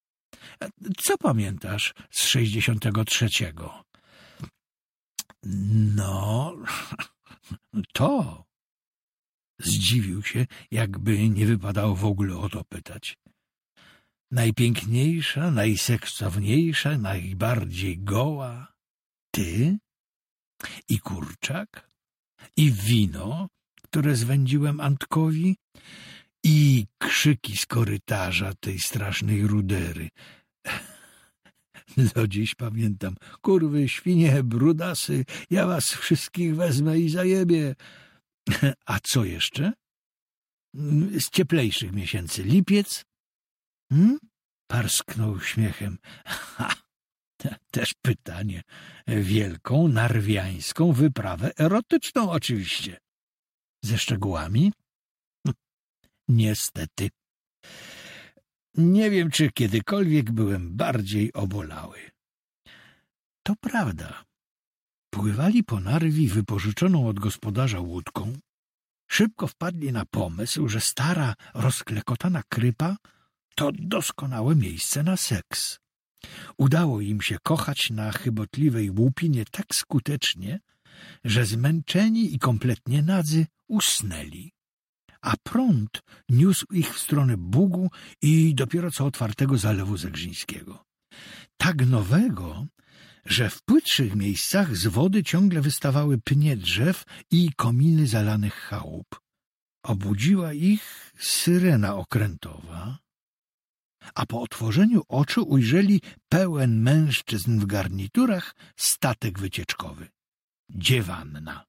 Co pamiętasz z sześćdziesiątego trzeciego? No, to. Zdziwił się, jakby nie wypadało w ogóle o to pytać. Najpiękniejsza, najseksowniejsza, najbardziej goła. Ty i kurczak, i wino, które zwędziłem Antkowi, i krzyki z korytarza tej strasznej rudery. Do dziś pamiętam. Kurwy, świnie, brudasy, ja was wszystkich wezmę i zajebię. A co jeszcze? Z cieplejszych miesięcy lipiec? Hmm? Parsknął śmiechem. Ha, też pytanie. Wielką, narwiańską wyprawę erotyczną oczywiście. Ze szczegółami? Niestety. Nie wiem, czy kiedykolwiek byłem bardziej obolały. To prawda. Pływali po Narwi wypożyczoną od gospodarza łódką. Szybko wpadli na pomysł, że stara, rozklekotana krypa to doskonałe miejsce na seks. Udało im się kochać na chybotliwej łupinie tak skutecznie, że zmęczeni i kompletnie nadzy usnęli. A prąd niósł ich w stronę Bugu i dopiero co otwartego Zalewu Zegrzyńskiego. Tak nowego, że w płytszych miejscach z wody ciągle wystawały pnie drzew i kominy zalanych chałup. Obudziła ich syrena okrętowa, a po otworzeniu oczu ujrzeli pełen mężczyzn w garniturach statek wycieczkowy. Dziewanna.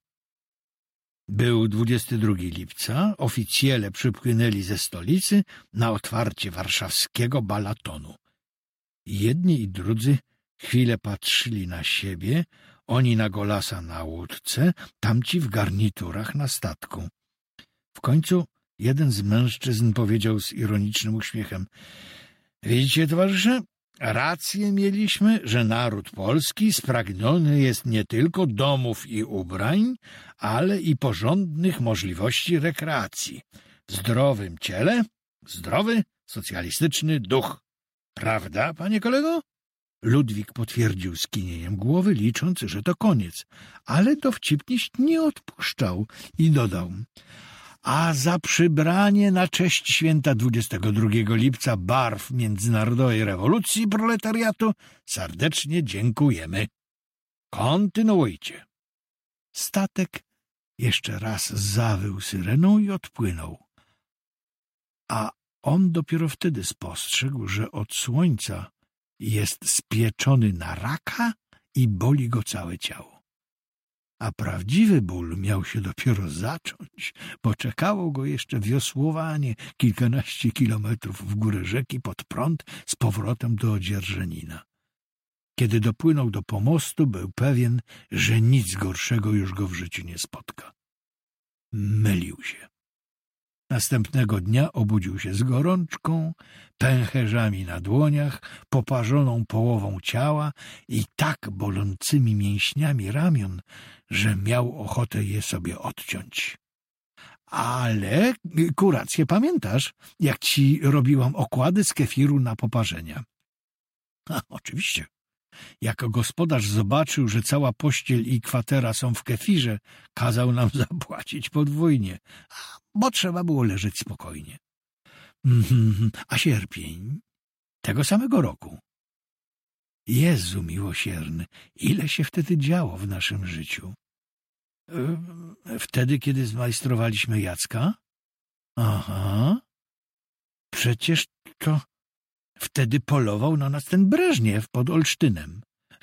Był dwudziestego drugiego lipca, oficjele przypłynęli ze stolicy na otwarcie warszawskiego Balatonu. Jedni i drudzy chwilę patrzyli na siebie, oni na Golasa na łódce, tamci w garniturach na statku. W końcu jeden z mężczyzn powiedział z ironicznym uśmiechem: widzicie, towarzysze, rację mieliśmy, że naród polski spragniony jest nie tylko domów i ubrań, ale i porządnych możliwości rekreacji. W zdrowym ciele zdrowy, socjalistyczny duch. Prawda, panie kolego? Ludwik potwierdził skinieniem głowy, licząc, że to koniec, ale dowcipniś nie odpuszczał i dodał: a za przybranie na cześć święta dwudziestego drugiego lipca barw międzynarodowej rewolucji proletariatu serdecznie dziękujemy. Kontynuujcie. Statek jeszcze raz zawył syreną i odpłynął. A on dopiero wtedy spostrzegł, że od słońca jest spieczony na raka i boli go całe ciało. A prawdziwy ból miał się dopiero zacząć, bo czekało go jeszcze wiosłowanie kilkanaście kilometrów w górę rzeki pod prąd z powrotem do Dzierżenina. Kiedy dopłynął do pomostu, był pewien, że nic gorszego już go w życiu nie spotka. Mylił się. Następnego dnia obudził się z gorączką, pęcherzami na dłoniach, poparzoną połową ciała i tak bolącymi mięśniami ramion, że miał ochotę je sobie odciąć. Ale, kurację, pamiętasz, jak ci robiłam okłady z kefiru na poparzenia? A, oczywiście. Jak gospodarz zobaczył, że cała pościel i kwatera są w kefirze, kazał nam zapłacić podwójnie, bo trzeba było leżeć spokojnie. A sierpień? Tego samego roku. Jezu miłosierny, ile się wtedy działo w naszym życiu. Wtedy, kiedy zmajstrowaliśmy Jacka? Aha. Przecież to wtedy polował na nas ten Breżniew pod Olsztynem.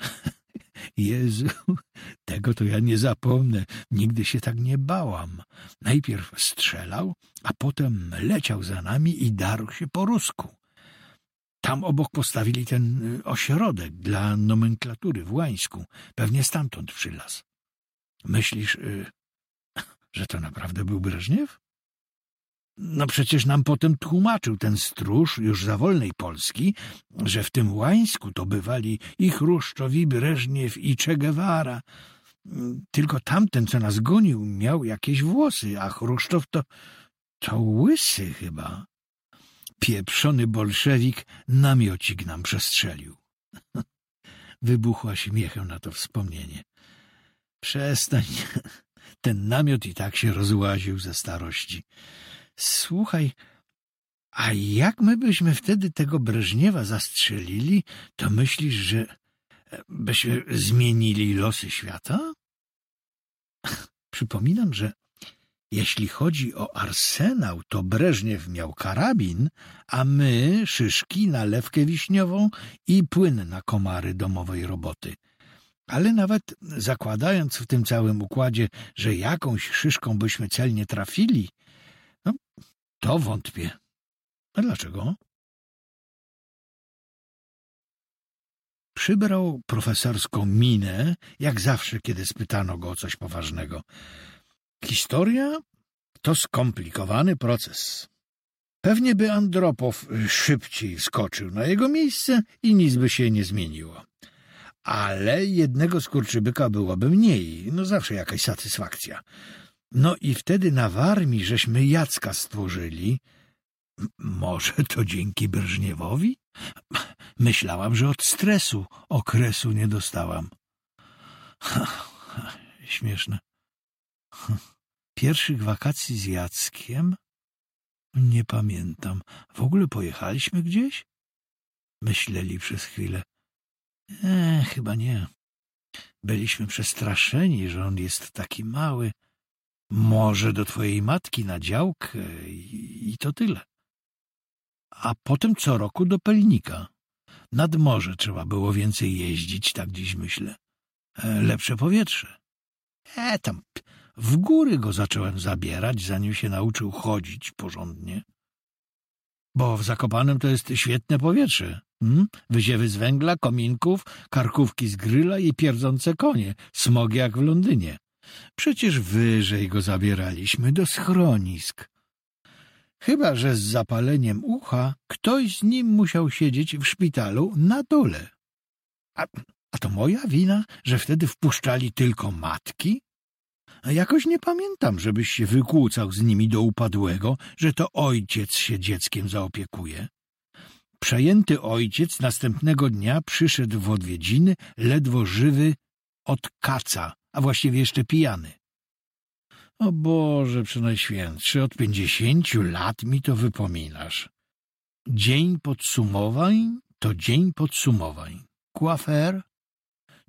Jezu, tego to ja nie zapomnę. Nigdy się tak nie bałam. Najpierw strzelał, a potem leciał za nami i darł się po rusku. Tam obok postawili ten ośrodek dla nomenklatury w Łańsku. Pewnie stamtąd przylazł. Myślisz, że to naprawdę był Breżniew? No przecież nam potem tłumaczył ten stróż już za wolnej Polski, że w tym Łańsku to bywali i Chruszczow, i Breżniew, i Che Guevara. Tylko tamten, co nas gonił, miał jakieś włosy, a Chruszczow to, to łysy chyba. Pieprzony bolszewik namiocik nam przestrzelił. Wybuchła śmiechem na to wspomnienie. Przestań, ten namiot i tak się rozłaził ze starości. Słuchaj, a jak my byśmy wtedy tego Breżniewa zastrzelili, to myślisz, że byśmy zmienili losy świata? Przypominam, że jeśli chodzi o arsenał, to Breżniew miał karabin, a my szyszki, nalewkę wiśniową i płyn na komary domowej roboty. Ale nawet zakładając w tym całym układzie, że jakąś szyszką byśmy celnie trafili, no, to wątpię. A dlaczego? Przybrał profesorską minę, jak zawsze, kiedy spytano go o coś poważnego. Historia to skomplikowany proces. Pewnie by Andropow szybciej skoczył na jego miejsce i nic by się nie zmieniło. Ale jednego skurczybyka byłoby mniej, no zawsze jakaś satysfakcja. No i wtedy na Warmii żeśmy Jacka stworzyli. Może to dzięki Breżniewowi? Myślałam, że od stresu okresu nie dostałam. Śmieszne. Pierwszych wakacji z Jackiem? Nie pamiętam. W ogóle pojechaliśmy gdzieś? Myśleli przez chwilę. E, chyba nie. Byliśmy przestraszeni, że on jest taki mały. Może do twojej matki na działkę i, i to tyle. A potem co roku do Pelnika. Nad morze trzeba było więcej jeździć, tak dziś myślę. E, lepsze powietrze. E, tam w góry go zacząłem zabierać, zanim się nauczył chodzić porządnie. Bo w Zakopanem to jest świetne powietrze. Hmm? Wyziewy z węgla, kominków, karkówki z gryla i pierdzące konie. Smog jak w Londynie. Przecież wyżej go zabieraliśmy do schronisk. Chyba że z zapaleniem ucha ktoś z nim musiał siedzieć w szpitalu na dole. A, a to moja wina, że wtedy wpuszczali tylko matki? A jakoś nie pamiętam, żebyś się wykłócał z nimi do upadłego, że to ojciec się dzieckiem zaopiekuje. Przejęty ojciec następnego dnia przyszedł w odwiedziny, ledwo żywy od kaca, a właściwie jeszcze pijany. O Boże Przenajświętszy, od pięćdziesięciu lat mi to wypominasz. Dzień podsumowań to dzień podsumowań. Coiffeur?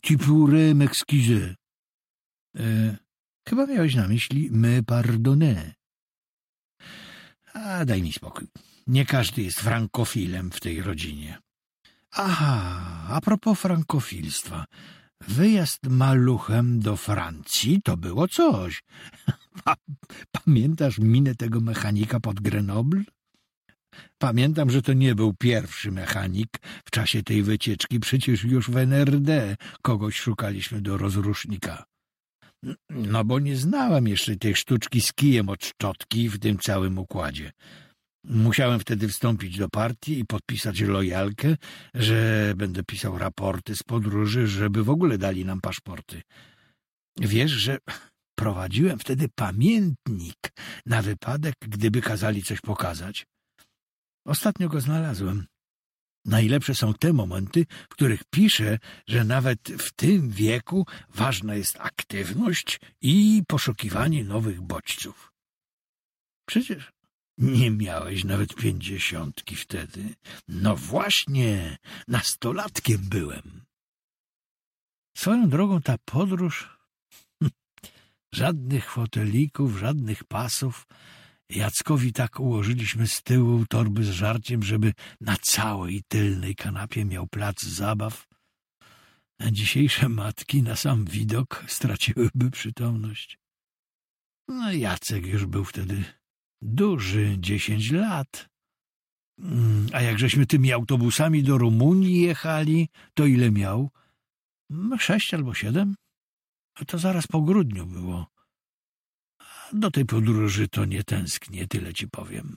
Tu pourrais m'excuser. E, chyba miałeś na myśli me pardonner. A daj mi spokój. Nie każdy jest frankofilem w tej rodzinie. Aha, a propos frankofilstwa. Wyjazd maluchem do Francji to było coś. Pamiętasz minę tego mechanika pod Grenoble? Pamiętam, że to nie był pierwszy mechanik w czasie tej wycieczki. Przecież już w N R D kogoś szukaliśmy do rozrusznika. No bo nie znałem jeszcze tej sztuczki z kijem od szczotki w tym całym układzie. Musiałem wtedy wstąpić do partii i podpisać lojalkę, że będę pisał raporty z podróży, żeby w ogóle dali nam paszporty. Wiesz, że prowadziłem wtedy pamiętnik na wypadek, gdyby kazali coś pokazać. Ostatnio go znalazłem. Najlepsze są te momenty, w których piszę, że nawet w tym wieku ważna jest aktywność i poszukiwanie nowych bodźców. Przecież nie miałeś nawet pięćdziesiątki wtedy. No właśnie, nastolatkiem byłem. Swoją drogą ta podróż... Żadnych fotelików, żadnych pasów. Jackowi tak ułożyliśmy z tyłu torby z żarciem, żeby na całej tylnej kanapie miał plac zabaw. A dzisiejsze matki na sam widok straciłyby przytomność. No Jacek już był wtedy duży, dziesięć lat. A jak żeśmy tymi autobusami do Rumunii jechali, to ile miał? Sześć albo siedem? To zaraz po grudniu było. Do tej podróży to nie tęsknię, tyle ci powiem.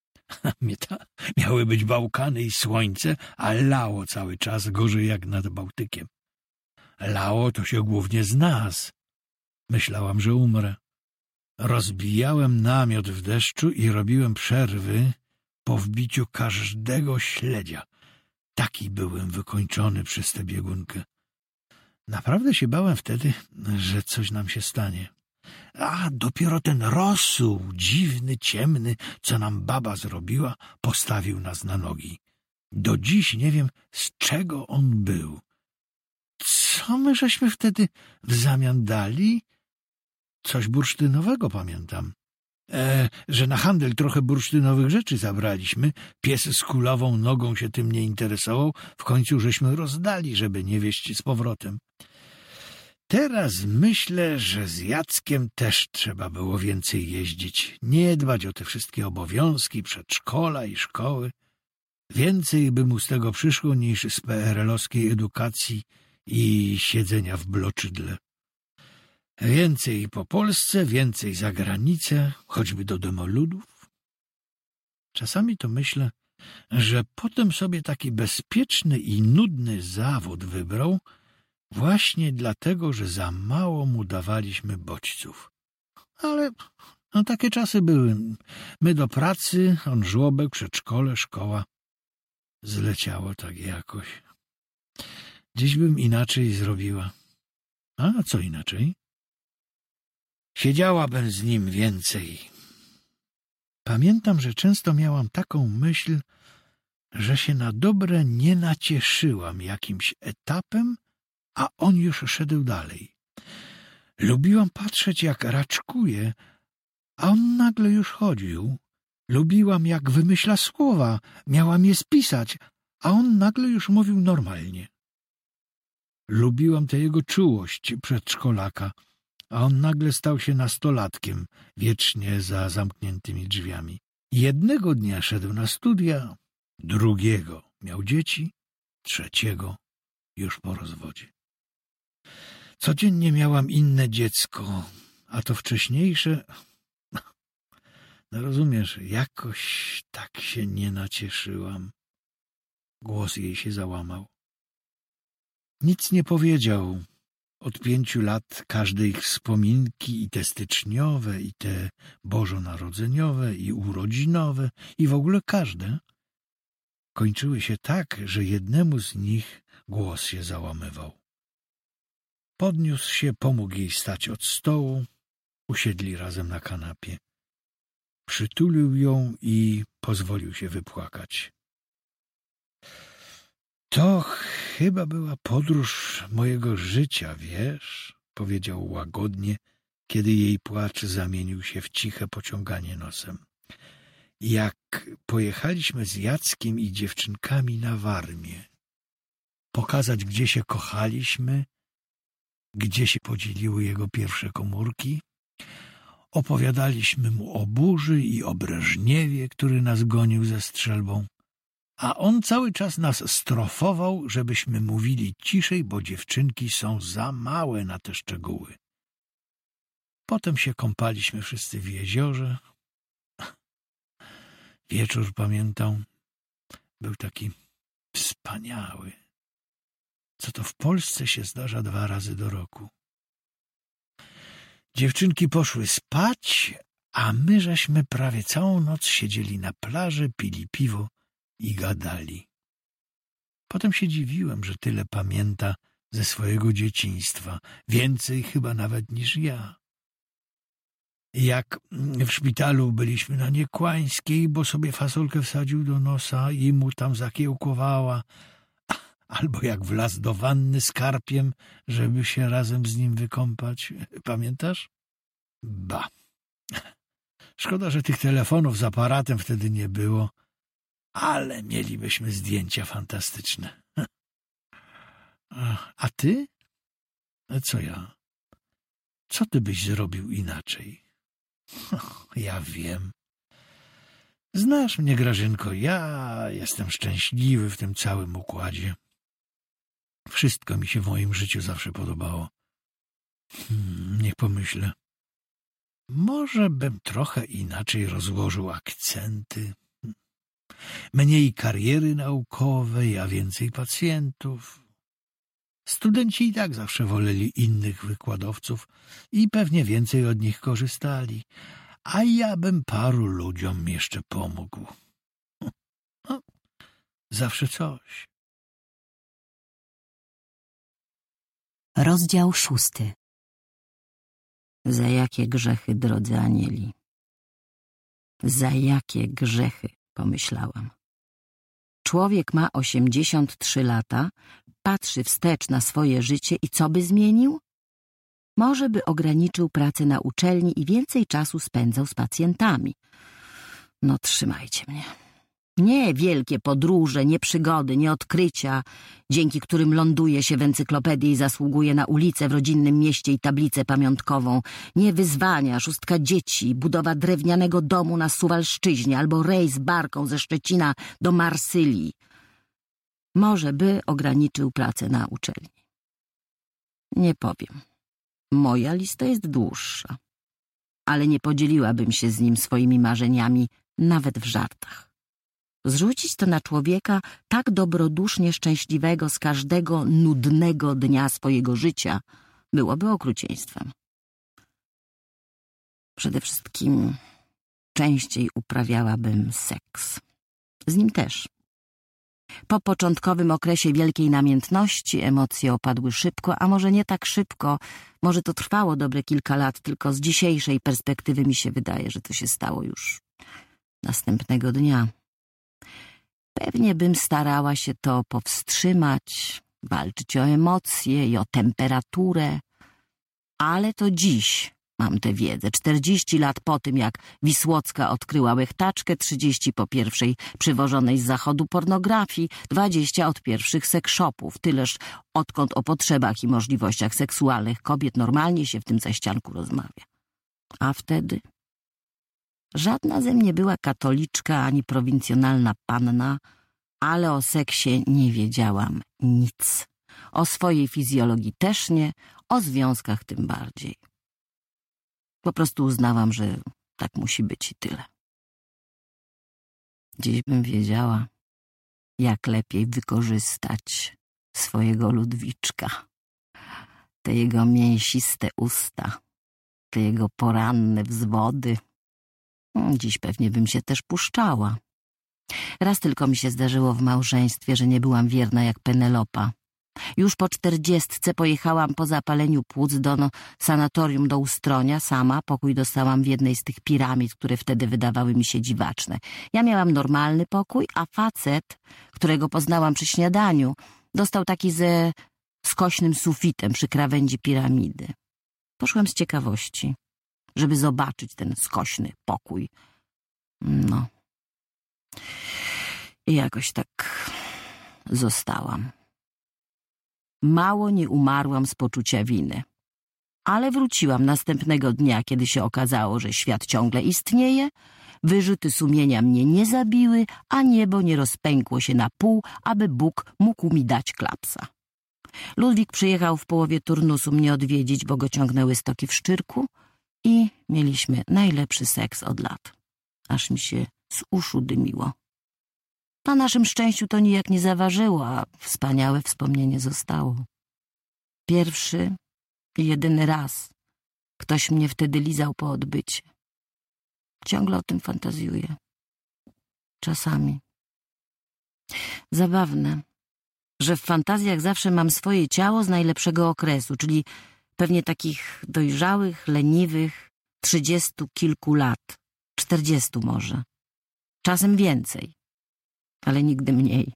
Miały być Bałkany i słońce, a lało cały czas, gorzej jak nad Bałtykiem. Lało to się głównie z nas. Myślałam, że umrę. Rozbijałem namiot w deszczu i robiłem przerwy po wbiciu każdego śledzia. Taki byłem wykończony przez tę biegunkę. Naprawdę się bałem wtedy, że coś nam się stanie. A dopiero ten rosół, dziwny, ciemny, co nam baba zrobiła, postawił nas na nogi. Do dziś nie wiem, z czego on był. Co my żeśmy wtedy w zamian dali? Coś bursztynowego, pamiętam. E, że na handel trochę bursztynowych rzeczy zabraliśmy. Pies z kulawą nogą się tym nie interesował. W końcu żeśmy rozdali, żeby nie wieść z powrotem. Teraz myślę, że z Jackiem też trzeba było więcej jeździć, nie dbać o te wszystkie obowiązki, przedszkola i szkoły. Więcej by mu z tego przyszło niż z P R L-owskiej edukacji i siedzenia w bloczydle. Więcej po Polsce, więcej za granicę, choćby do demoludów. Czasami to myślę, że potem sobie taki bezpieczny i nudny zawód wybrał, właśnie dlatego, że za mało mu dawaliśmy bodźców. Ale no, takie czasy były. My do pracy, on żłobek, przedszkole, szkoła. Zleciało tak jakoś. Dziś bym inaczej zrobiła. A co inaczej? Siedziałabym z nim więcej. Pamiętam, że często miałam taką myśl, że się na dobre nie nacieszyłam jakimś etapem, a on już szedł dalej. Lubiłam patrzeć, jak raczkuje, a on nagle już chodził. Lubiłam, jak wymyśla słowa, miałam je spisać, a on nagle już mówił normalnie. Lubiłam tę jego czułość przedszkolaka, a on nagle stał się nastolatkiem, wiecznie za zamkniętymi drzwiami. Jednego dnia szedł na studia, drugiego miał dzieci, trzeciego już po rozwodzie. Codziennie miałam inne dziecko, a to wcześniejsze... No rozumiesz, jakoś tak się nie nacieszyłam. Głos jej się załamał. Nic nie powiedział. Od pięciu lat każde ich wspominki, i te styczniowe, i te bożonarodzeniowe, i urodzinowe, i w ogóle każde, kończyły się tak, że jednemu z nich głos się załamywał. Podniósł się, pomógł jej stać od stołu, usiedli razem na kanapie. Przytulił ją i pozwolił się wypłakać. To chyba była podróż mojego życia, wiesz? Powiedział łagodnie, kiedy jej płacz zamienił się w ciche pociąganie nosem. Jak pojechaliśmy z Jackiem i dziewczynkami na Warmię, pokazać, gdzie się kochaliśmy, gdzie się podzieliły jego pierwsze komórki, opowiadaliśmy mu o burzy i o Breżniewie, który nas gonił ze strzelbą, a on cały czas nas strofował, żebyśmy mówili ciszej, bo dziewczynki są za małe na te szczegóły. Potem się kąpaliśmy wszyscy w jeziorze. Wieczór, pamiętam, był taki wspaniały, co to w Polsce się zdarza dwa razy do roku. Dziewczynki poszły spać, a my żeśmy prawie całą noc siedzieli na plaży, pili piwo i gadali. Potem się dziwiłem, że tyle pamięta ze swojego dzieciństwa, więcej chyba nawet niż ja. Jak w szpitalu byliśmy na Niekłańskiej, bo sobie fasolkę wsadził do nosa i mu tam zakiełkowała, albo jak wlazł do wanny z karpiem, żeby się razem z nim wykąpać. Pamiętasz? Ba. Szkoda, że tych telefonów z aparatem wtedy nie było, ale mielibyśmy zdjęcia fantastyczne. A ty? Co ja? Co ty byś zrobił inaczej? Ja wiem. Znasz mnie, Grażynko, ja jestem szczęśliwy w tym całym układzie. Wszystko mi się w moim życiu zawsze podobało. Hmm, niech pomyślę. Może bym trochę inaczej rozłożył akcenty. Mniej kariery naukowej, a więcej pacjentów. Studenci i tak zawsze woleli innych wykładowców i pewnie więcej od nich korzystali, a ja bym paru ludziom jeszcze pomógł. No, zawsze coś. Rozdział szósty. Za jakie grzechy, drodzy anieli? Za jakie grzechy, pomyślałam. Człowiek ma osiemdziesiąt trzy lata, patrzy wstecz na swoje życie i co by zmienił? Może by ograniczył pracę na uczelni i więcej czasu spędzał z pacjentami. No trzymajcie mnie. Nie wielkie podróże, nie przygody, nie odkrycia, dzięki którym ląduje się w encyklopedii i zasługuje na ulicę w rodzinnym mieście i tablicę pamiątkową. Nie wyzwania, szóstka dzieci, budowa drewnianego domu na Suwalszczyźnie albo rejs barką ze Szczecina do Marsylii. Może by ograniczył pracę na uczelni. Nie powiem. Moja lista jest dłuższa, ale nie podzieliłabym się z nim swoimi marzeniami nawet w żartach. Zrzucić to na człowieka tak dobrodusznie szczęśliwego z każdego nudnego dnia swojego życia byłoby okrucieństwem. Przede wszystkim częściej uprawiałabym seks. Z nim też. Po początkowym okresie wielkiej namiętności emocje opadły szybko, a może nie tak szybko, może to trwało dobre kilka lat, tylko z dzisiejszej perspektywy mi się wydaje, że to się stało już następnego dnia. Pewnie bym starała się to powstrzymać, walczyć o emocje i o temperaturę, ale to dziś mam tę wiedzę. Czterdzieści lat po tym, jak Wisłocka odkryła łechtaczkę, trzydzieści po pierwszej przywożonej z zachodu pornografii, dwadzieścia od pierwszych seksshopów. Tyleż odkąd o potrzebach i możliwościach seksualnych kobiet normalnie się w tym zaścianku rozmawia. A wtedy żadna ze mnie była katoliczka ani prowincjonalna panna, ale o seksie nie wiedziałam nic. O swojej fizjologii też nie, o związkach tym bardziej. Po prostu uznałam, że tak musi być i tyle. Dziś bym wiedziała, jak lepiej wykorzystać swojego Ludwiczka. Te jego mięsiste usta, te jego poranne wzwody. Dziś pewnie bym się też puszczała. Raz tylko mi się zdarzyło w małżeństwie, że nie byłam wierna jak Penelopa. Już po czterdziestce pojechałam po zapaleniu płuc do no, sanatorium do Ustronia sama. Pokój dostałam w jednej z tych piramid, które wtedy wydawały mi się dziwaczne. Ja miałam normalny pokój, a facet, którego poznałam przy śniadaniu, dostał taki ze skośnym sufitem przy krawędzi piramidy. Poszłam z ciekawości, żeby zobaczyć ten skośny pokój. No. I jakoś tak zostałam. Mało nie umarłam z poczucia winy. Ale wróciłam następnego dnia, kiedy się okazało, że świat ciągle istnieje, wyrzuty sumienia mnie nie zabiły, a niebo nie rozpękło się na pół, aby Bóg mógł mi dać klapsa. Ludwik przyjechał w połowie turnusu mnie odwiedzić, bo go ciągnęły stoki w Szczyrku i mieliśmy najlepszy seks od lat. Aż mi się z uszu dymiło. Na naszym szczęściu to nijak nie zaważyło, a wspaniałe wspomnienie zostało. Pierwszy i jedyny raz ktoś mnie wtedy lizał po odbycie. Ciągle o tym fantazjuję. Czasami. Zabawne, że w fantazjach zawsze mam swoje ciało z najlepszego okresu, czyli pewnie takich dojrzałych, leniwych, trzydziestu kilku lat, czterdziestu może. Czasem więcej, ale nigdy mniej.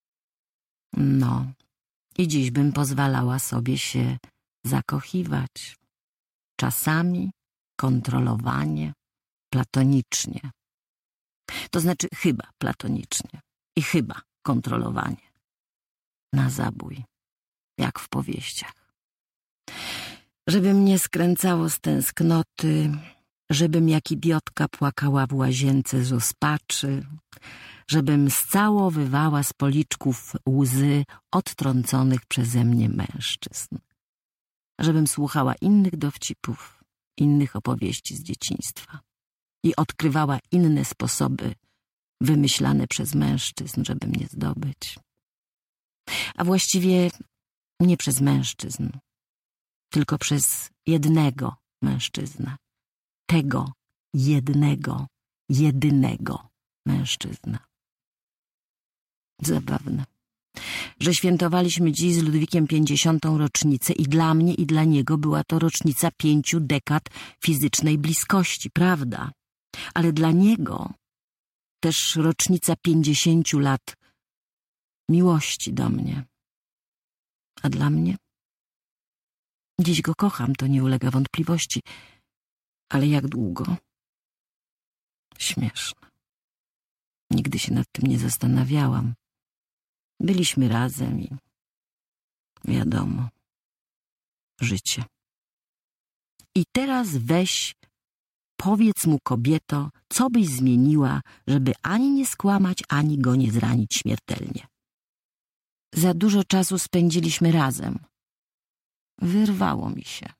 No, i dziś bym pozwalała sobie się zakochiwać. Czasami kontrolowanie, platonicznie. To znaczy chyba platonicznie i chyba kontrolowanie. Na zabój, jak w powieściach. Żeby mnie skręcało z tęsknoty, żebym jak idiotka płakała w łazience z rozpaczy, żebym scałowywała z policzków łzy odtrąconych przeze mnie mężczyzn, żebym słuchała innych dowcipów, innych opowieści z dzieciństwa i odkrywała inne sposoby wymyślane przez mężczyzn, żeby mnie zdobyć. A właściwie nie przez mężczyzn, tylko przez jednego mężczyznę. Tego jednego, jedynego mężczyznę. Zabawne, że świętowaliśmy dziś z Ludwikiem pięćdziesiątą rocznicę i dla mnie i dla niego była to rocznica pięciu dekad fizycznej bliskości, prawda? Ale dla niego też rocznica pięćdziesięciu lat miłości do mnie. A dla mnie? Dziś go kocham, to nie ulega wątpliwości. Ale jak długo? Śmieszne. Nigdy się nad tym nie zastanawiałam. Byliśmy razem i wiadomo, życie. I teraz weź, powiedz mu, kobieto, co byś zmieniła, żeby ani nie skłamać, ani go nie zranić śmiertelnie. Za dużo czasu spędziliśmy razem. Wyrwało mi się.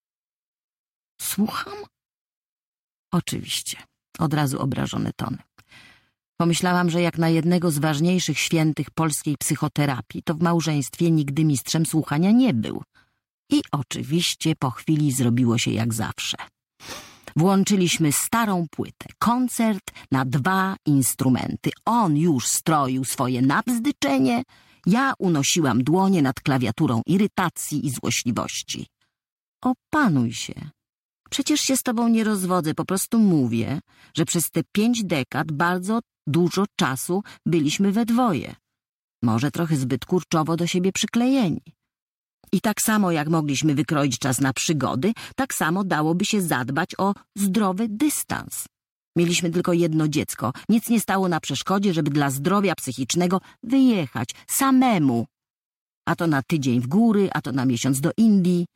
Słucham? Oczywiście. Od razu obrażone tony. Pomyślałam, że jak na jednego z ważniejszych świętych polskiej psychoterapii, to w małżeństwie nigdy mistrzem słuchania nie był. I oczywiście po chwili zrobiło się jak zawsze. Włączyliśmy starą płytę, koncert na dwa instrumenty. On już stroił swoje nabzdyczenie, ja unosiłam dłonie nad klawiaturą irytacji i złośliwości. Opanuj się. Przecież się z tobą nie rozwodzę, po prostu mówię, że przez te pięć dekad bardzo dużo czasu byliśmy we dwoje. Może trochę zbyt kurczowo do siebie przyklejeni. I tak samo jak mogliśmy wykroić czas na przygody, tak samo dałoby się zadbać o zdrowy dystans. Mieliśmy tylko jedno dziecko. Nic nie stało na przeszkodzie, żeby dla zdrowia psychicznego wyjechać samemu. A to na tydzień w góry, a to na miesiąc do Indii.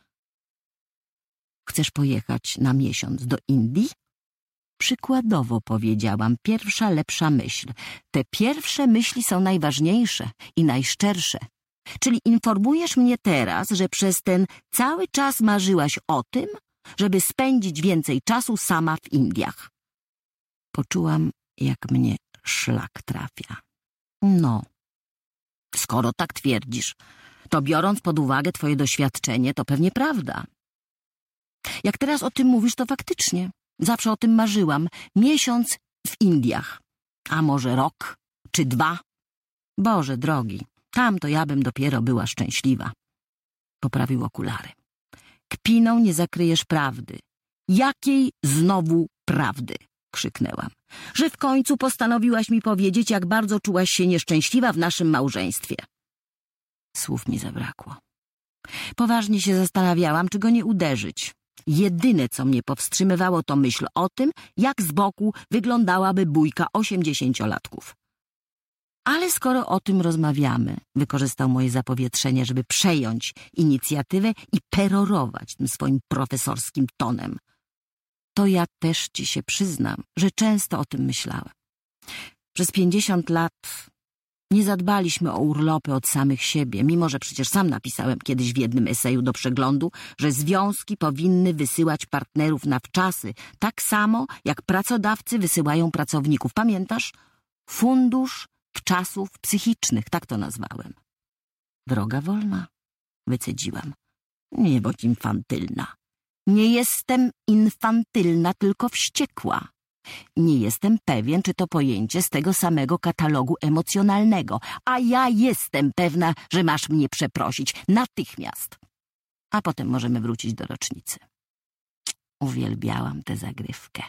Chcesz pojechać na miesiąc do Indii? Przykładowo powiedziałam, pierwsza lepsza myśl. Te pierwsze myśli są najważniejsze i najszczersze. Czyli informujesz mnie teraz, że przez ten cały czas marzyłaś o tym, żeby spędzić więcej czasu sama w Indiach. Poczułam, jak mnie szlak trafia. No, skoro tak twierdzisz, to biorąc pod uwagę twoje doświadczenie, to pewnie prawda. Jak teraz o tym mówisz, to faktycznie. Zawsze o tym marzyłam. Miesiąc w Indiach. A może rok, czy dwa? Boże drogi, Tam to ja bym dopiero była szczęśliwa. Poprawił okulary. Kpiną nie zakryjesz prawdy. Jakiej znowu prawdy? Krzyknęłam. Że w końcu postanowiłaś mi powiedzieć, jak bardzo czułaś się nieszczęśliwa w naszym małżeństwie. Słów mi zabrakło. Poważnie się zastanawiałam, czy go nie uderzyć. Jedyne, co mnie powstrzymywało, to myśl o tym, jak z boku wyglądałaby bójka osiemdziesięciolatków. Ale skoro o tym rozmawiamy, wykorzystał moje zapowietrzenie, żeby przejąć inicjatywę i perorować tym swoim profesorskim tonem. To ja też ci się przyznam, że często o tym myślałem. Przez pięćdziesiąt lat nie zadbaliśmy o urlopy od samych siebie, mimo że przecież sam napisałem kiedyś w jednym eseju do przeglądu, że związki powinny wysyłać partnerów na wczasy, tak samo jak pracodawcy wysyłają pracowników. Pamiętasz? Fundusz wczasów psychicznych, tak to nazwałem. Droga wolna, wycedziłam. Nie bądź infantylna. Nie jestem infantylna, tylko wściekła. Nie jestem pewien, czy to pojęcie z tego samego katalogu emocjonalnego, a ja jestem pewna, że masz mnie przeprosić natychmiast. A potem możemy wrócić do rocznicy. Uwielbiałam tę zagrywkę.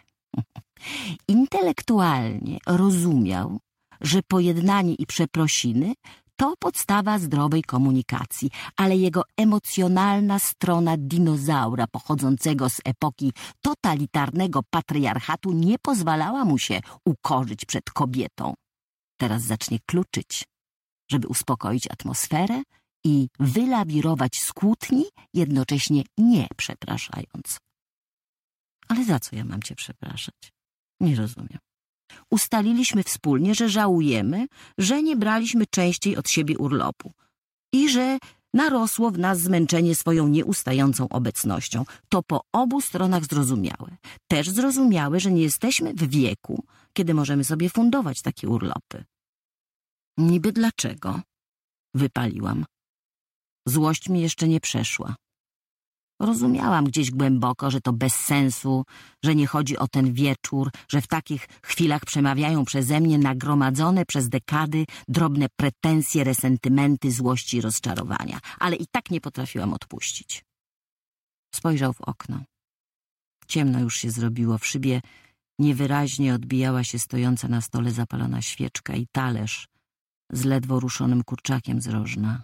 Intelektualnie rozumiał, że pojednanie i przeprosiny to podstawa zdrowej komunikacji, ale jego emocjonalna strona dinozaura pochodzącego z epoki totalitarnego patriarchatu nie pozwalała mu się ukorzyć przed kobietą. Teraz zacznie kluczyć, żeby uspokoić atmosferę i wylawirować z kłótni, jednocześnie nie przepraszając. Ale za co ja mam cię przepraszać? Nie rozumiem. Ustaliliśmy wspólnie, że żałujemy, że nie braliśmy częściej od siebie urlopu i że narosło w nas zmęczenie swoją nieustającą obecnością. To po obu stronach zrozumiałe. Też zrozumiałe, że nie jesteśmy w wieku, kiedy możemy sobie fundować takie urlopy. Niby dlaczego? Wypaliłam. Złość mi jeszcze nie przeszła. Rozumiałam gdzieś głęboko, że to bez sensu, że nie chodzi o ten wieczór, że w takich chwilach przemawiają przeze mnie nagromadzone przez dekady drobne pretensje, resentymenty, złości i rozczarowania. Ale i tak nie potrafiłam odpuścić. Spojrzał w okno. Ciemno już się zrobiło. W szybie niewyraźnie odbijała się stojąca na stole zapalona świeczka i talerz z ledwo ruszonym kurczakiem z rożna.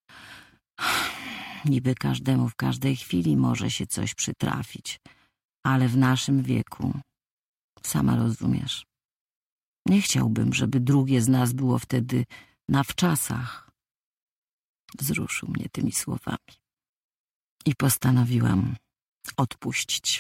Niby każdemu w każdej chwili może się coś przytrafić, ale w naszym wieku, sama rozumiesz, nie chciałbym, żeby drugie z nas było wtedy na wczasach. Wzruszył mnie tymi słowami i postanowiłam odpuścić.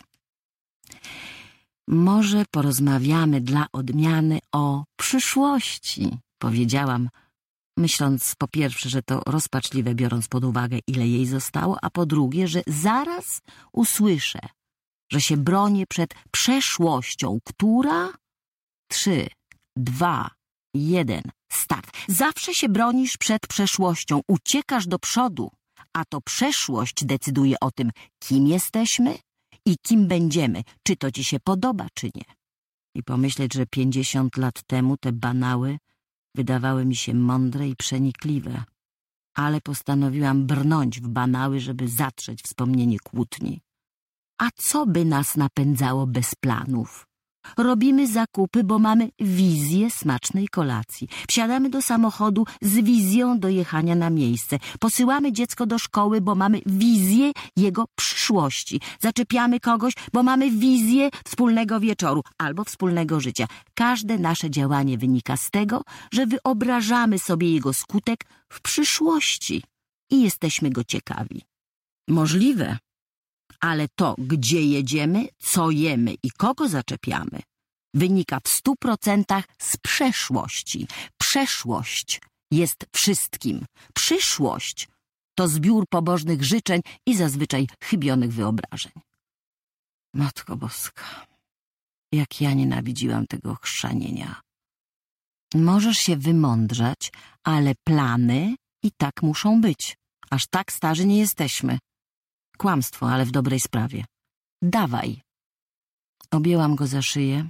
Może porozmawiamy dla odmiany o przyszłości, powiedziałam, myśląc po pierwsze, że to rozpaczliwe, biorąc pod uwagę, ile jej zostało, a po drugie, że zaraz usłyszę, że się bronię przed przeszłością, która... Trzy, dwa, jeden, start. Zawsze się bronisz przed przeszłością, uciekasz do przodu, a to przeszłość decyduje o tym, kim jesteśmy i kim będziemy, czy to ci się podoba, czy nie. I pomyśleć, że pięćdziesiąt lat temu te banały wydawały mi się mądre i przenikliwe, ale postanowiłam brnąć w banały, żeby zatrzeć wspomnienie kłótni. A co by nas napędzało bez planów? Robimy zakupy, bo mamy wizję smacznej kolacji. Wsiadamy do samochodu z wizją dojechania na miejsce. Posyłamy dziecko do szkoły, bo mamy wizję jego przyszłości. Zaczepiamy kogoś, bo mamy wizję wspólnego wieczoru albo wspólnego życia. Każde nasze działanie wynika z tego, że wyobrażamy sobie jego skutek w przyszłości i jesteśmy go ciekawi. Możliwe. Ale to, gdzie jedziemy, co jemy i kogo zaczepiamy, wynika w stu procentach z przeszłości. Przeszłość jest wszystkim. Przyszłość to zbiór pobożnych życzeń i zazwyczaj chybionych wyobrażeń. Matko Boska, jak ja nienawidziłam tego chrzanienia. Możesz się wymądrzać, ale plany i tak muszą być. Aż tak starzy nie jesteśmy. Kłamstwo, ale w dobrej sprawie. Dawaj. Objęłam go za szyję,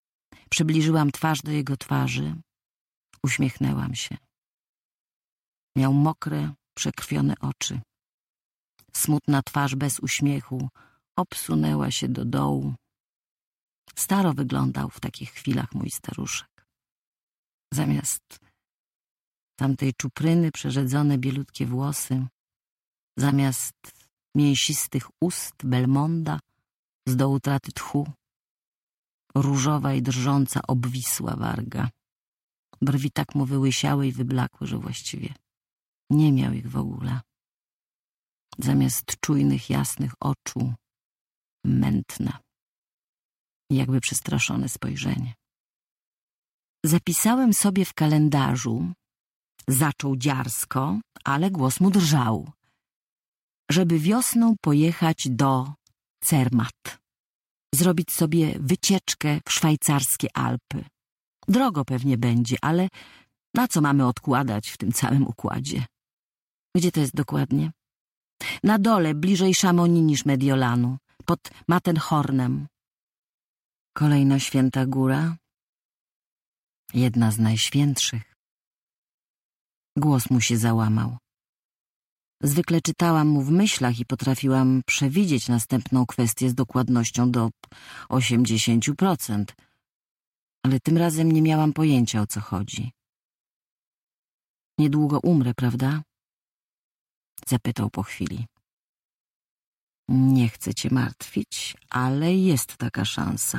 przybliżyłam twarz do jego twarzy, uśmiechnęłam się. Miał mokre, przekrwione oczy. Smutna twarz bez uśmiechu obsunęła się do dołu. Staro wyglądał w takich chwilach mój staruszek. Zamiast tamtej czupryny przerzedzone bielutkie włosy, zamiast mięsistych ust Belmonda z do utraty tchu, różowa i drżąca obwisła warga. Brwi tak mu wyłysiały i wyblakły, że właściwie nie miał ich w ogóle. Zamiast czujnych, jasnych oczu mętne, jakby przestraszone spojrzenie. Zapisałem sobie w kalendarzu, zaczął dziarsko, ale głos mu drżał, żeby wiosną pojechać do Zermatt, zrobić sobie wycieczkę w szwajcarskie Alpy. Drogo pewnie będzie, ale na co mamy odkładać w tym całym układzie? Gdzie to jest dokładnie? Na dole, bliżej Chamonix niż Mediolanu, pod Matterhornem. Kolejna święta góra, jedna z najświętszych. Głos mu się załamał. Zwykle czytałam mu w myślach i potrafiłam przewidzieć następną kwestię z dokładnością do osiemdziesięciu procent. Ale tym razem nie miałam pojęcia, o co chodzi. Niedługo umrę, prawda? Zapytał po chwili. Nie chcę cię martwić, ale jest taka szansa.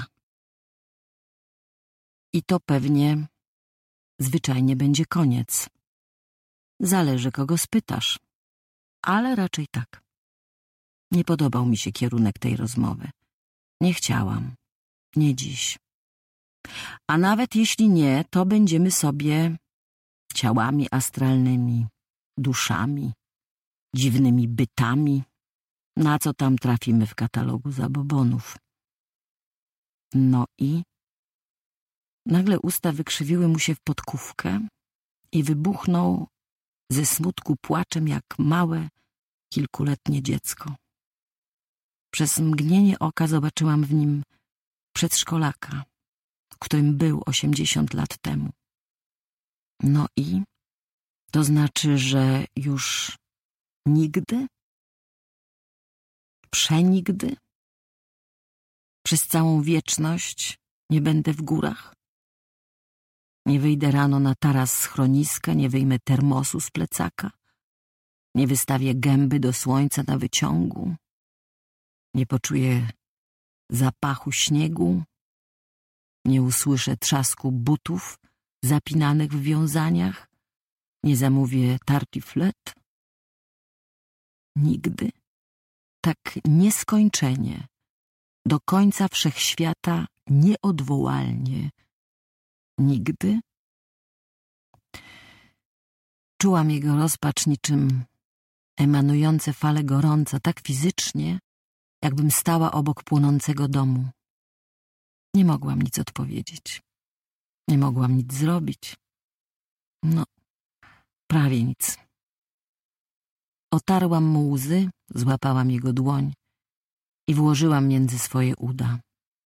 I to pewnie zwyczajnie będzie koniec. Zależy, kogo spytasz, ale raczej tak. Nie podobał mi się kierunek tej rozmowy. Nie chciałam. Nie dziś. A nawet jeśli nie, to będziemy sobie ciałami astralnymi, duszami, dziwnymi bytami, na co tam trafimy w katalogu zabobonów. No i nagle usta wykrzywiły mu się w podkówkę i wybuchnął ze smutku płaczem jak małe, kilkuletnie dziecko. Przez mgnienie oka zobaczyłam w nim przedszkolaka, którym był osiemdziesiąt lat temu. No i to znaczy, że już nigdy? Przenigdy? Przez całą wieczność nie będę w górach? Nie wyjdę rano na taras schroniska, nie wyjmę termosu z plecaka, nie wystawię gęby do słońca na wyciągu, nie poczuję zapachu śniegu, nie usłyszę trzasku butów zapinanych w wiązaniach, nie zamówię tartiflet. Nigdy, tak nieskończenie, do końca wszechświata nieodwołalnie, nigdy. Czułam jego rozpacz niczym emanujące fale gorąca, tak fizycznie, jakbym stała obok płonącego domu. Nie mogłam nic odpowiedzieć. Nie mogłam nic zrobić. No, prawie nic. Otarłam mu łzy, złapałam jego dłoń i włożyłam między swoje uda.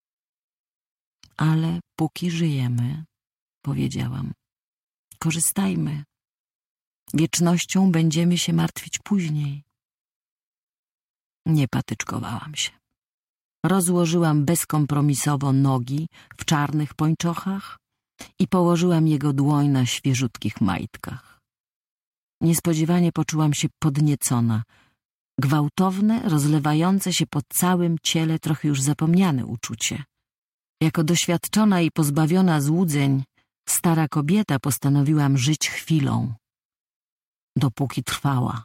Ale póki żyjemy, powiedziałam, korzystajmy. Wiecznością będziemy się martwić później. Nie patyczkowałam się. Rozłożyłam bezkompromisowo nogi w czarnych pończochach i położyłam jego dłoń na świeżutkich majtkach. Niespodziewanie poczułam się podniecona. Gwałtowne, rozlewające się po całym ciele, trochę już zapomniane uczucie. Jako doświadczona i pozbawiona złudzeń stara kobieta postanowiłam żyć chwilą, dopóki trwała.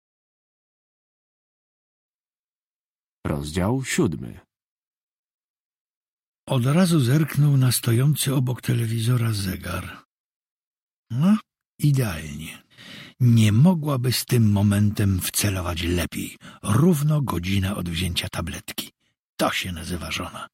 Rozdział siódmy. Od razu zerknął na stojący obok telewizora zegar. No, idealnie. Nie mogłaby z tym momentem wcelować lepiej. Równo godzina od wzięcia tabletki. To się nazywa żona.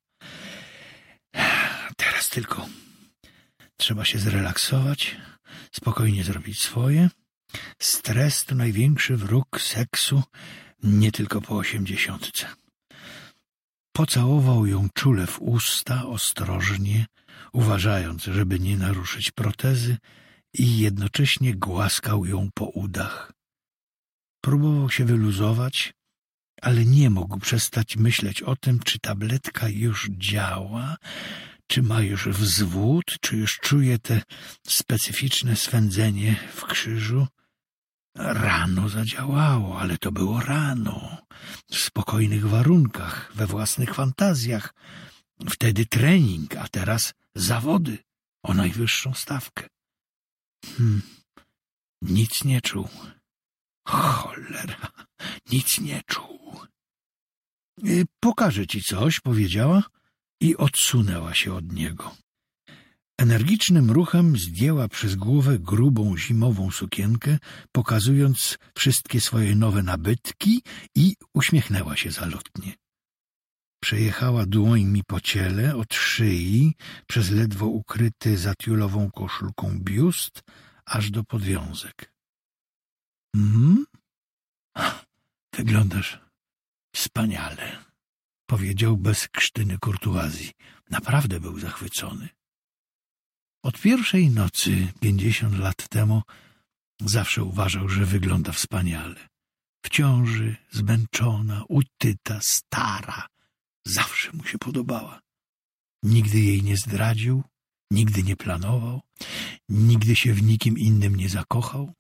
Teraz tylko trzeba się zrelaksować, spokojnie zrobić swoje. Stres to największy wróg seksu, nie tylko po osiemdziesiątce. Pocałował ją czule w usta, ostrożnie, uważając, żeby nie naruszyć protezy, i jednocześnie głaskał ją po udach. Próbował się wyluzować, ale nie mógł przestać myśleć o tym, czy tabletka już działa, czy ma już wzwód, czy już czuje te specyficzne swędzenie w krzyżu. Rano zadziałało, ale to było rano, w spokojnych warunkach, we własnych fantazjach. Wtedy trening, a teraz zawody o najwyższą stawkę. Hmm, nic nie czuł. Cholera, nic nie czuł. Pokażę ci coś, powiedziała i odsunęła się od niego. Energicznym ruchem zdjęła przez głowę grubą zimową sukienkę, pokazując wszystkie swoje nowe nabytki i uśmiechnęła się zalotnie. Przejechała dłońmi po ciele, od szyi, przez ledwo ukryty zatiulową koszulką biust, aż do podwiązek. Hmm? Wyglądasz wspaniale, powiedział bez krztyny kurtuazji. Naprawdę był zachwycony. Od pierwszej nocy, pięćdziesiąt lat temu, zawsze uważał, że wygląda wspaniale. W ciąży, zmęczona, utyta, stara. Zawsze mu się podobała. Nigdy jej nie zdradził, nigdy nie planował, nigdy się w nikim innym nie zakochał.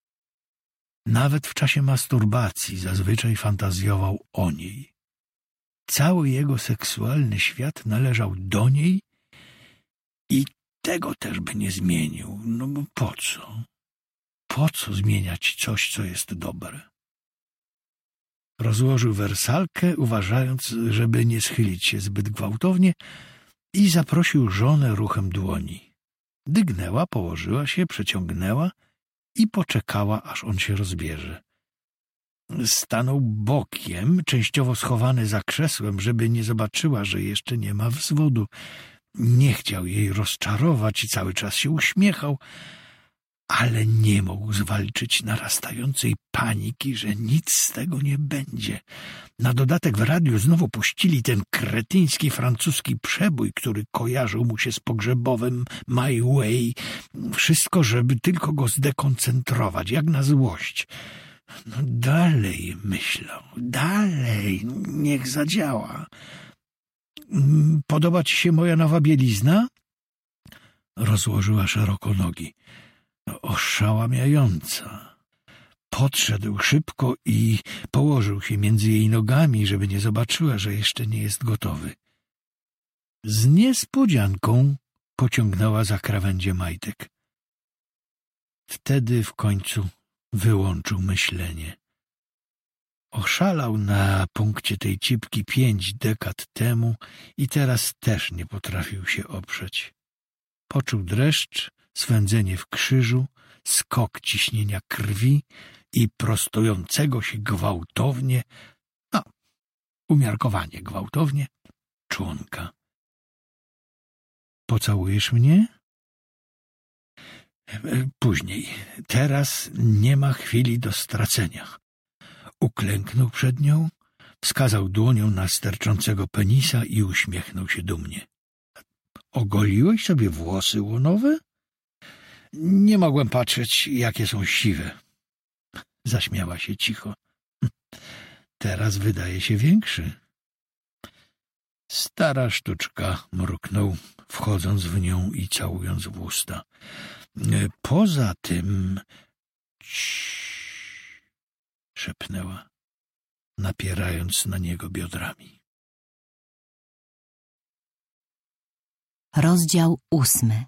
Nawet w czasie masturbacji zazwyczaj fantazjował o niej. Cały jego seksualny świat należał do niej i tego też by nie zmienił. No bo po co? Po co zmieniać coś, co jest dobre? Rozłożył wersalkę, uważając, żeby nie schylić się zbyt gwałtownie, i zaprosił żonę ruchem dłoni. Dygnęła, położyła się, przeciągnęła i poczekała, aż on się rozbierze. Stanął bokiem, częściowo schowany za krzesłem, żeby nie zobaczyła, że jeszcze nie ma wzwodu. Nie chciał jej rozczarować i cały czas się uśmiechał, ale nie mógł zwalczyć narastającej paniki, że nic z tego nie będzie. Na dodatek w radiu znowu puścili ten kretyński francuski przebój, który kojarzył mu się z pogrzebowym My Way. Wszystko, żeby tylko go zdekoncentrować, jak na złość. No dalej, myślał, dalej, niech zadziała. Podoba ci się moja nowa bielizna? Rozłożyła szeroko nogi. Oszałamiająca. Podszedł szybko i położył się między jej nogami, żeby nie zobaczyła, że jeszcze nie jest gotowy. Z niespodzianką pociągnęła za krawędzie majtek. Wtedy w końcu wyłączył myślenie. Oszalał na punkcie tej cipki pięć dekad temu i teraz też nie potrafił się oprzeć. Poczuł dreszcz, swędzenie w krzyżu, skok ciśnienia krwi i prostującego się gwałtownie, no, umiarkowanie gwałtownie, członka. Pocałujesz mnie? Później. Teraz nie ma chwili do stracenia. Uklęknął przed nią, wskazał dłonią na sterczącego penisa i uśmiechnął się dumnie. Ogoliłeś sobie włosy łonowe? Nie mogłem patrzeć, jakie są siwe. Zaśmiała się cicho. Teraz wydaje się większy. Stara sztuczka, mruknął, wchodząc w nią i całując w usta. Poza tym... Ciii, szepnęła, napierając na niego biodrami. Rozdział ósmy.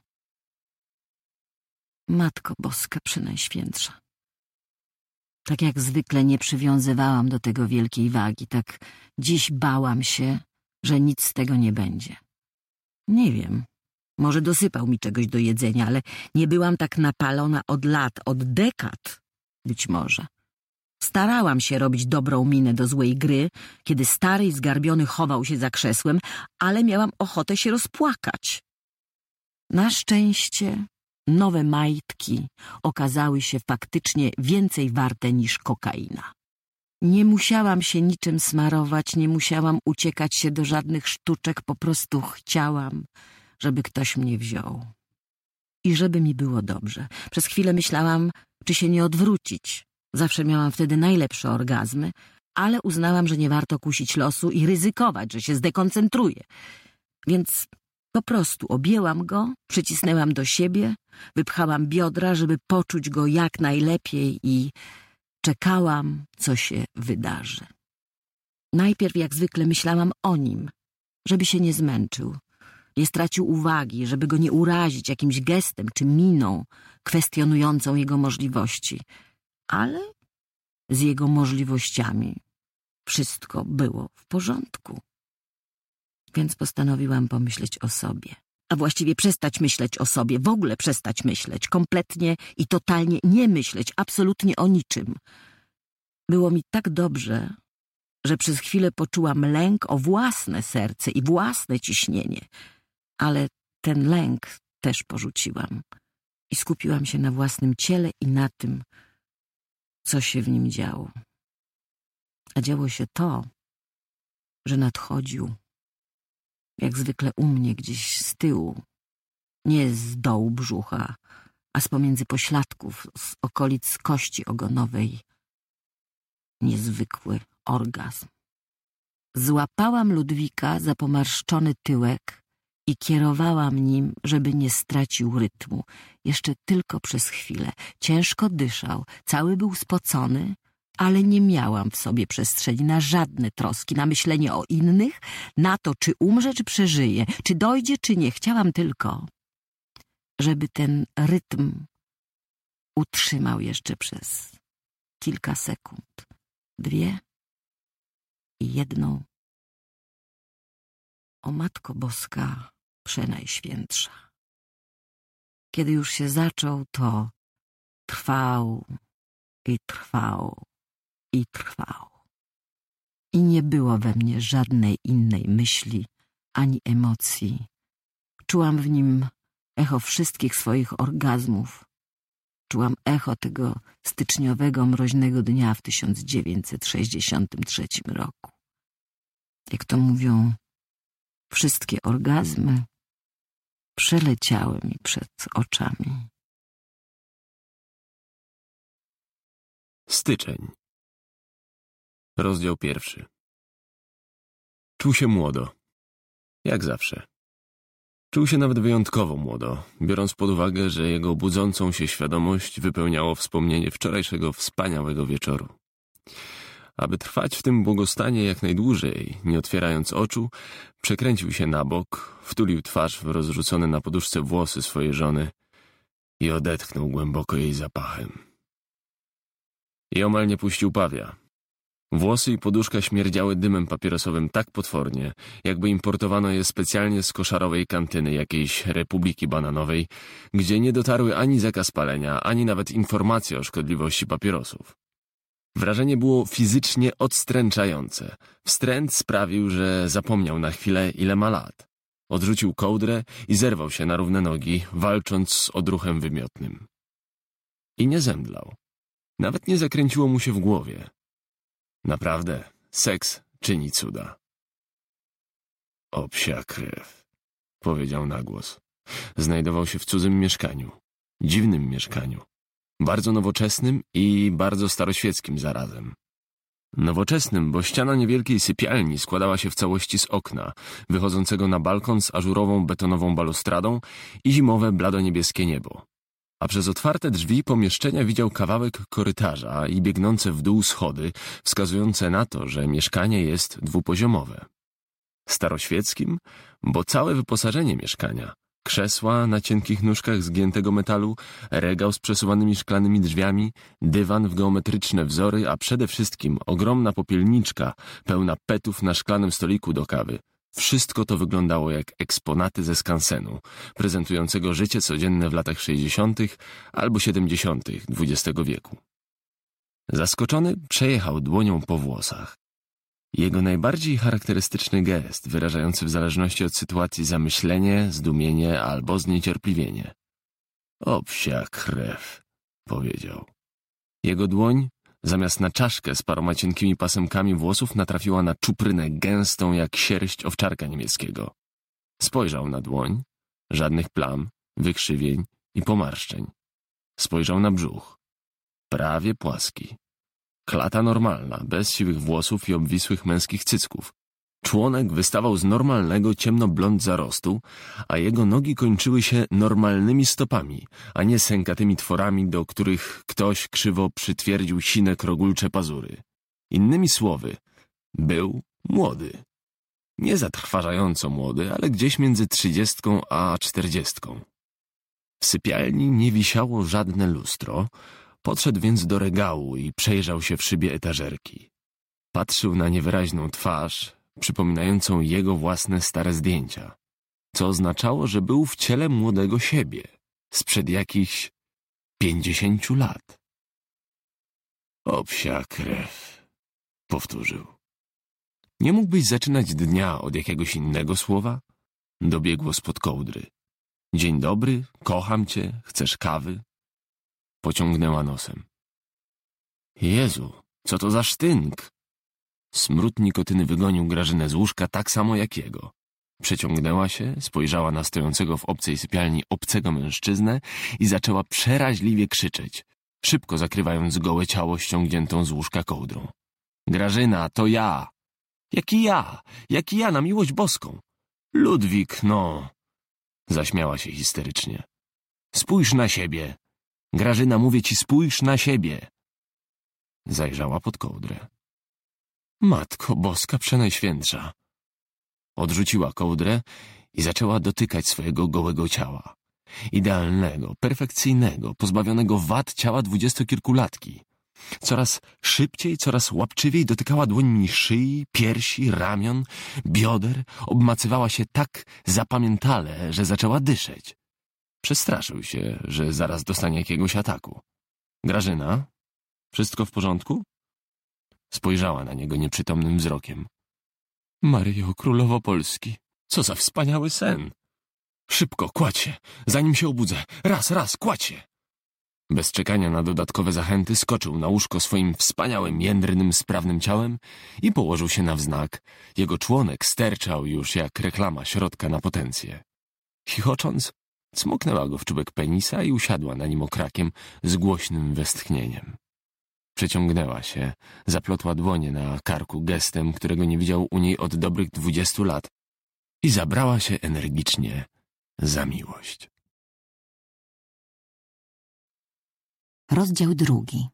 Matko Boska Przenajświętsza. Tak jak zwykle nie przywiązywałam do tego wielkiej wagi, tak dziś bałam się, że nic z tego nie będzie. Nie wiem, może dosypał mi czegoś do jedzenia, ale nie byłam tak napalona od lat, od dekad, być może. Starałam się robić dobrą minę do złej gry, kiedy stary i zgarbiony chował się za krzesłem, ale miałam ochotę się rozpłakać. Na szczęście nowe majtki okazały się faktycznie więcej warte niż kokaina. Nie musiałam się niczym smarować, nie musiałam uciekać się do żadnych sztuczek, po prostu chciałam, żeby ktoś mnie wziął. i żeby mi było dobrze. Przez chwilę myślałam, czy się nie odwrócić. Zawsze miałam wtedy najlepsze orgazmy, ale uznałam, że nie warto kusić losu i ryzykować, że się zdekoncentruję. Więc po prostu objęłam go, przycisnęłam do siebie, wypchałam biodra, żeby poczuć go jak najlepiej i czekałam, co się wydarzy. Najpierw, jak zwykle, myślałam o nim, żeby się nie zmęczył, nie stracił uwagi, żeby go nie urazić jakimś gestem czy miną kwestionującą jego możliwości. Ale z jego możliwościami wszystko było w porządku. Więc postanowiłam pomyśleć o sobie. A właściwie przestać myśleć o sobie, w ogóle przestać myśleć, kompletnie i totalnie nie myśleć absolutnie o niczym. Było mi tak dobrze, że przez chwilę poczułam lęk o własne serce i własne ciśnienie. Ale ten lęk też porzuciłam i skupiłam się na własnym ciele i na tym, co się w nim działo. A działo się to, że nadchodził, jak zwykle u mnie gdzieś z tyłu, nie z dołu brzucha, a z pomiędzy pośladków, z okolic kości ogonowej, niezwykły orgazm. Złapałam Ludwika za pomarszczony tyłek i kierowałam nim, żeby nie stracił rytmu. Jeszcze tylko przez chwilę. Ciężko dyszał, cały był spocony, ale nie miałam w sobie przestrzeni na żadne troski, na myślenie o innych, na to, czy umrze, czy przeżyje, czy dojdzie, czy nie. Chciałam tylko, żeby ten rytm utrzymał jeszcze przez kilka sekund, dwie i jedną. O Matko Boska Przenajświętsza. Kiedy już się zaczął, to trwał i trwał i trwał. I nie było we mnie żadnej innej myśli ani emocji. Czułam w nim echo wszystkich swoich orgazmów. Czułam echo tego styczniowego, mroźnego dnia w tysiąc dziewięćset sześćdziesiątym trzecim roku. Jak to mówią, wszystkie orgazmy przeleciały mi przed oczami. Styczeń. Rozdział pierwszy. Czuł się młodo. Jak zawsze. Czuł się nawet wyjątkowo młodo, biorąc pod uwagę, że jego budzącą się świadomość wypełniało wspomnienie wczorajszego wspaniałego wieczoru. Aby trwać w tym błogostanie jak najdłużej, nie otwierając oczu, przekręcił się na bok, wtulił twarz w rozrzucone na poduszce włosy swojej żony i odetchnął głęboko jej zapachem. I omal nie puścił pawia. Włosy i poduszka śmierdziały dymem papierosowym tak potwornie, jakby importowano je specjalnie z koszarowej kantyny jakiejś Republiki Bananowej, gdzie nie dotarły ani zakaz palenia, ani nawet informacje o szkodliwości papierosów. Wrażenie było fizycznie odstręczające. Wstręt sprawił, że zapomniał na chwilę, ile ma lat. Odrzucił kołdrę i zerwał się na równe nogi, walcząc z odruchem wymiotnym. I nie zemdlał. Nawet nie zakręciło mu się w głowie. Naprawdę, seks czyni cuda. O psia krew, powiedział na głos. Znajdował się w cudzym mieszkaniu. Dziwnym mieszkaniu. Bardzo nowoczesnym i bardzo staroświeckim zarazem. Nowoczesnym, bo ściana niewielkiej sypialni składała się w całości z okna, wychodzącego na balkon z ażurową betonową balustradą i zimowe bladoniebieskie niebo. A przez otwarte drzwi pomieszczenia widział kawałek korytarza i biegnące w dół schody, wskazujące na to, że mieszkanie jest dwupoziomowe. Staroświeckim, bo całe wyposażenie mieszkania, krzesła na cienkich nóżkach zgiętego metalu, regał z przesuwanymi szklanymi drzwiami, dywan w geometryczne wzory, a przede wszystkim ogromna popielniczka pełna petów na szklanym stoliku do kawy. Wszystko to wyglądało jak eksponaty ze skansenu, prezentującego życie codzienne w latach sześćdziesiątych albo siedemdziesiątych dwudziestego wieku. Zaskoczony przejechał dłonią po włosach. Jego najbardziej charakterystyczny gest, wyrażający w zależności od sytuacji zamyślenie, zdumienie albo zniecierpliwienie. O psia krew, powiedział. Jego dłoń, zamiast na czaszkę z paroma cienkimi pasemkami włosów, natrafiła na czuprynę gęstą jak sierść owczarka niemieckiego. Spojrzał na dłoń, żadnych plam, wykrzywień, i pomarszczeń. Spojrzał na brzuch. Prawie płaski. Klata normalna, bez siwych włosów i obwisłych męskich cycków. Członek wystawał z normalnego ciemnoblond zarostu, a jego nogi kończyły się normalnymi stopami, a nie sękatymi tworami, do których ktoś krzywo przytwierdził sine krogulcze pazury. Innymi słowy, był młody. Nie zatrważająco młody, ale gdzieś między trzydziestką a czterdziestką. W sypialni nie wisiało żadne lustro, podszedł więc do regału i przejrzał się w szybie etażerki. Patrzył na niewyraźną twarz, przypominającą jego własne stare zdjęcia, co oznaczało, że był w ciele młodego siebie, sprzed jakichś pięćdziesięciu lat. O psia krew, powtórzył. Nie mógłbyś zaczynać dnia od jakiegoś innego słowa? Dobiegło spod kołdry. Dzień dobry, kocham cię, chcesz kawy? Pociągnęła nosem. Jezu, co to za sztynk? Smród nikotyny wygonił Grażynę z łóżka tak samo jak jego. Przeciągnęła się, spojrzała na stojącego w obcej sypialni obcego mężczyznę i zaczęła przeraźliwie krzyczeć, szybko zakrywając gołe ciało ściągniętą z łóżka kołdrą. Grażyna, to ja! Jaki ja? Jaki ja, na miłość boską? Ludwik, no! Zaśmiała się histerycznie. Spójrz na siebie! Grażyna, mówię ci, spójrz na siebie! Zajrzała pod kołdrę. Matko Boska Przenajświętsza! Odrzuciła kołdrę i zaczęła dotykać swojego gołego ciała. Idealnego, perfekcyjnego, pozbawionego wad ciała dwudziestokilkulatki. Coraz szybciej, coraz łapczywiej dotykała dłońmi szyi, piersi, ramion, bioder, obmacywała się tak zapamiętale, że zaczęła dyszeć. Przestraszył się, że zaraz dostanie jakiegoś ataku. Grażyna, wszystko w porządku? Spojrzała na niego nieprzytomnym wzrokiem. Maryjo, królowo Polski, co za wspaniały sen! Szybko, kładź się, zanim się obudzę. Raz, raz, kładź się! Bez czekania na dodatkowe zachęty skoczył na łóżko swoim wspaniałym, jędrnym, sprawnym ciałem i położył się na wznak. Jego członek sterczał już jak reklama środka na potencję. Chichocząc, cmoknęła go w czubek penisa i usiadła na nim okrakiem z głośnym westchnieniem. Przeciągnęła się, zaplotła dłonie na karku gestem, którego nie widział u niej od dobrych dwudziestu lat i zabrała się energicznie za miłość. Rozdział drugi.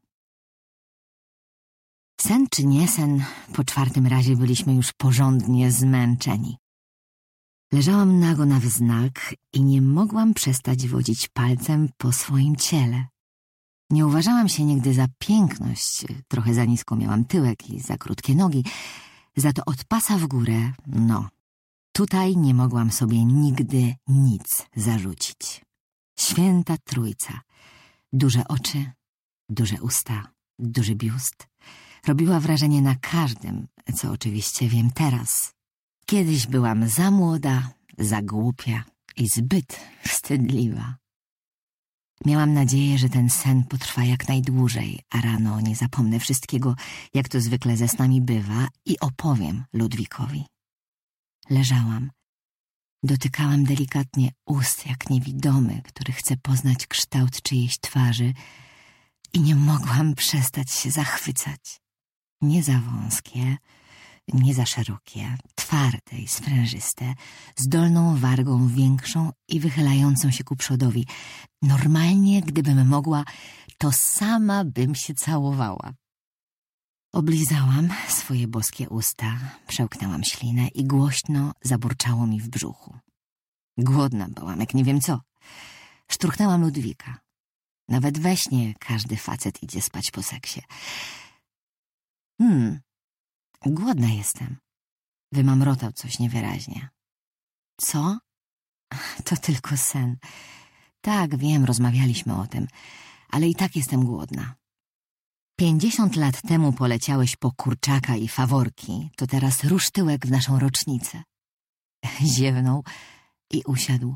Sen czy nie sen, po czwartym razie byliśmy już porządnie zmęczeni. Leżałam nago na wznak i nie mogłam przestać wodzić palcem po swoim ciele. Nie uważałam się nigdy za piękność, trochę za nisko miałam tyłek i za krótkie nogi, za to od pasa w górę, no, tutaj nie mogłam sobie nigdy nic zarzucić. Święta Trójca. Duże oczy, duże usta, duży biust. Robiła wrażenie na każdym, co oczywiście wiem teraz. Kiedyś byłam za młoda, za głupia i zbyt wstydliwa. Miałam nadzieję, że ten sen potrwa jak najdłużej, a rano nie zapomnę wszystkiego, jak to zwykle ze snami bywa, i opowiem Ludwikowi. Leżałam. Dotykałam delikatnie ust jak niewidomy, który chce poznać kształt czyjejś twarzy, i nie mogłam przestać się zachwycać. Nie za wąskie, nie za szerokie, twarde i sprężyste, z dolną wargą większą i wychylającą się ku przodowi. Normalnie, gdybym mogła, to sama bym się całowała. Oblizałam swoje boskie usta, przełknęłam ślinę i głośno zaburczało mi w brzuchu. Głodna byłam, jak nie wiem co. Szturchnęłam Ludwika. Nawet we śnie każdy facet idzie spać po seksie. Hmm, głodna jestem. Wymamrotał coś niewyraźnie. Co? To tylko sen. Tak, wiem, rozmawialiśmy o tym, ale i tak jestem głodna. Pięćdziesiąt lat temu poleciałeś po kurczaka i faworki, to teraz rusz tyłek w naszą rocznicę. Ziewnął i usiadł.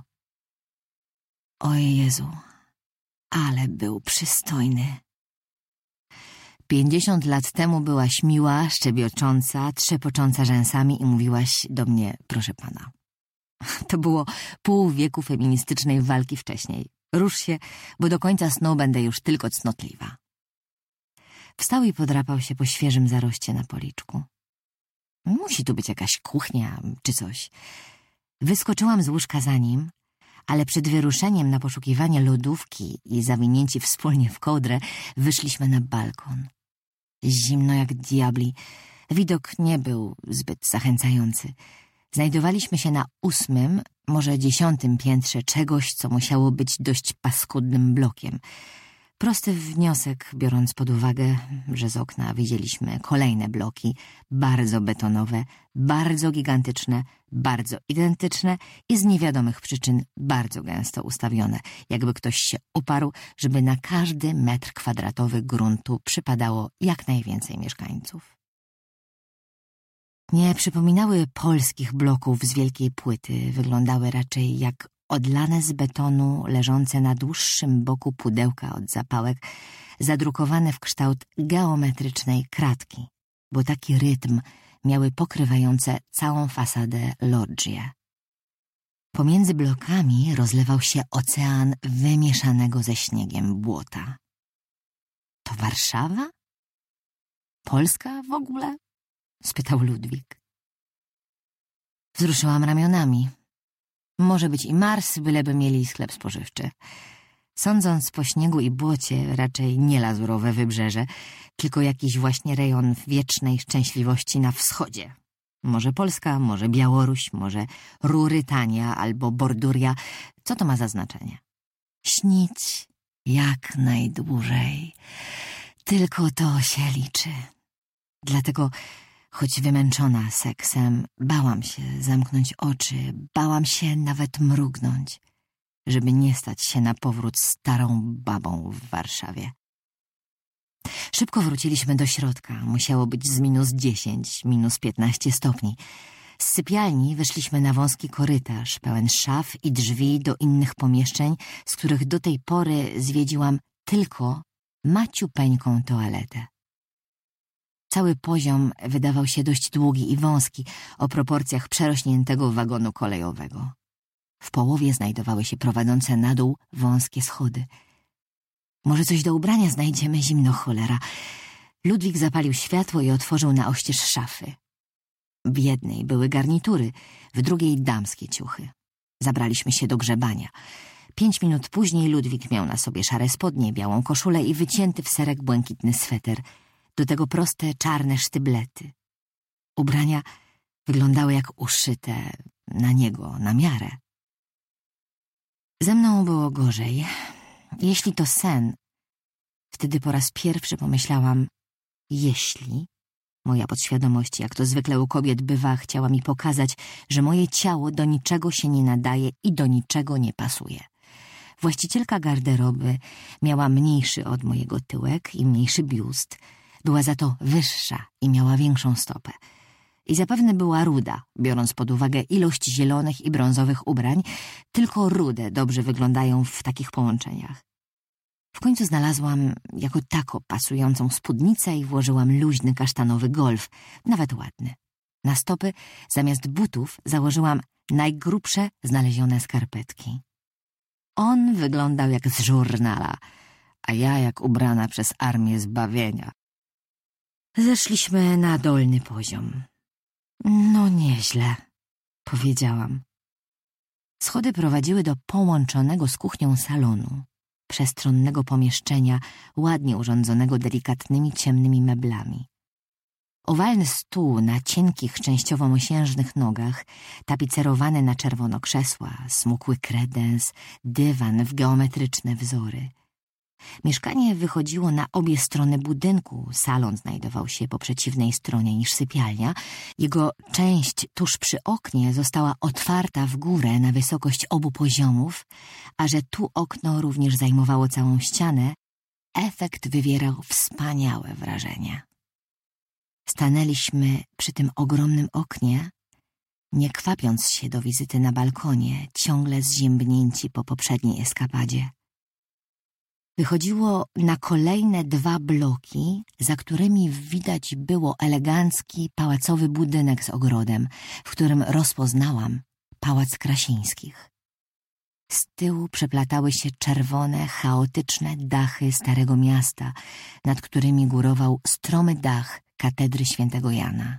Oj Jezu, ale był przystojny. Pięćdziesiąt lat temu byłaś miła, szczebiocząca, trzepocząca rzęsami i mówiłaś do mnie, proszę pana. To było pół wieku feministycznej walki wcześniej. Rusz się, bo do końca snu będę już tylko cnotliwa. Wstał i podrapał się po świeżym zaroście na policzku. Musi tu być jakaś kuchnia czy coś. Wyskoczyłam z łóżka za nim, ale przed wyruszeniem na poszukiwanie lodówki i zawinięci wspólnie w kołdrę wyszliśmy na balkon. Zimno jak diabli. Widok nie był zbyt zachęcający. Znajdowaliśmy się na ósmym, może dziesiątym piętrze czegoś, co musiało być dość paskudnym blokiem. Prosty wniosek, biorąc pod uwagę, że z okna widzieliśmy kolejne bloki, bardzo betonowe, bardzo gigantyczne, bardzo identyczne i z niewiadomych przyczyn bardzo gęsto ustawione, jakby ktoś się uparł, żeby na każdy metr kwadratowy gruntu przypadało jak najwięcej mieszkańców. Nie przypominały polskich bloków z wielkiej płyty, wyglądały raczej jak odlane z betonu leżące na dłuższym boku pudełka od zapałek, zadrukowane w kształt geometrycznej kratki, bo taki rytm miały pokrywające całą fasadę loggie. Pomiędzy blokami rozlewał się ocean wymieszanego ze śniegiem błota. To Warszawa? Polska w ogóle? Spytał Ludwik. Wzruszyłam ramionami. Może być i Mars, byleby mieli sklep spożywczy. Sądząc po śniegu i błocie, raczej nie lazurowe wybrzeże, tylko jakiś właśnie rejon wiecznej szczęśliwości na wschodzie. Może Polska, może Białoruś, może Rurytania albo Borduria. Co to ma za znaczenie? Śnić jak najdłużej. Tylko to się liczy. Dlatego, choć wymęczona seksem, bałam się zamknąć oczy, bałam się nawet mrugnąć, żeby nie stać się na powrót starą babą w Warszawie. Szybko wróciliśmy do środka. Musiało być z minus dziesięć, minus piętnaście stopni. Z sypialni wyszliśmy na wąski korytarz, pełen szaf i drzwi do innych pomieszczeń, z których do tej pory zwiedziłam tylko maciupeńką toaletę. Cały poziom wydawał się dość długi i wąski, o proporcjach przerośniętego wagonu kolejowego. W połowie znajdowały się prowadzące na dół wąskie schody. Może coś do ubrania znajdziemy, zimno cholera. Ludwik zapalił światło i otworzył na oścież szafy. W jednej były garnitury, w drugiej damskie ciuchy. Zabraliśmy się do grzebania. Pięć minut później Ludwik miał na sobie szare spodnie, białą koszulę i wycięty w serek błękitny sweter. Do tego proste, czarne sztyblety. Ubrania wyglądały jak uszyte na niego, na miarę. Ze mną było gorzej. Jeśli to sen, wtedy po raz pierwszy pomyślałam, jeśli moja podświadomość, jak to zwykle u kobiet bywa, chciała mi pokazać, że moje ciało do niczego się nie nadaje i do niczego nie pasuje. Właścicielka garderoby miała mniejszy od mojego tyłek i mniejszy biust, była za to wyższa i miała większą stopę. I zapewne była ruda, biorąc pod uwagę ilość zielonych i brązowych ubrań, tylko rude dobrze wyglądają w takich połączeniach. W końcu znalazłam jako tako pasującą spódnicę i włożyłam luźny kasztanowy golf, nawet ładny. Na stopy zamiast butów założyłam najgrubsze znalezione skarpetki. On wyglądał jak z żurnala, a ja jak ubrana przez Armię Zbawienia. Zeszliśmy na dolny poziom. No nieźle, powiedziałam. Schody prowadziły do połączonego z kuchnią salonu, przestronnego pomieszczenia, ładnie urządzonego delikatnymi, ciemnymi meblami. Owalny stół na cienkich, częściowo mosiężnych nogach, tapicerowane na czerwono krzesła, smukły kredens, dywan w geometryczne wzory. Mieszkanie wychodziło na obie strony budynku. Salon znajdował się po przeciwnej stronie niż sypialnia. Jego część tuż przy oknie została otwarta w górę na wysokość obu poziomów, a że tu okno również zajmowało całą ścianę, efekt wywierał wspaniałe wrażenie. Stanęliśmy przy tym ogromnym oknie, nie kwapiąc się do wizyty na balkonie, ciągle zziębnięci po poprzedniej eskapadzie. Wychodziło na kolejne dwa bloki, za którymi widać było elegancki, pałacowy budynek z ogrodem, w którym rozpoznałam Pałac Krasińskich. Z tyłu przeplatały się czerwone, chaotyczne dachy Starego Miasta, nad którymi górował stromy dach katedry świętego Jana.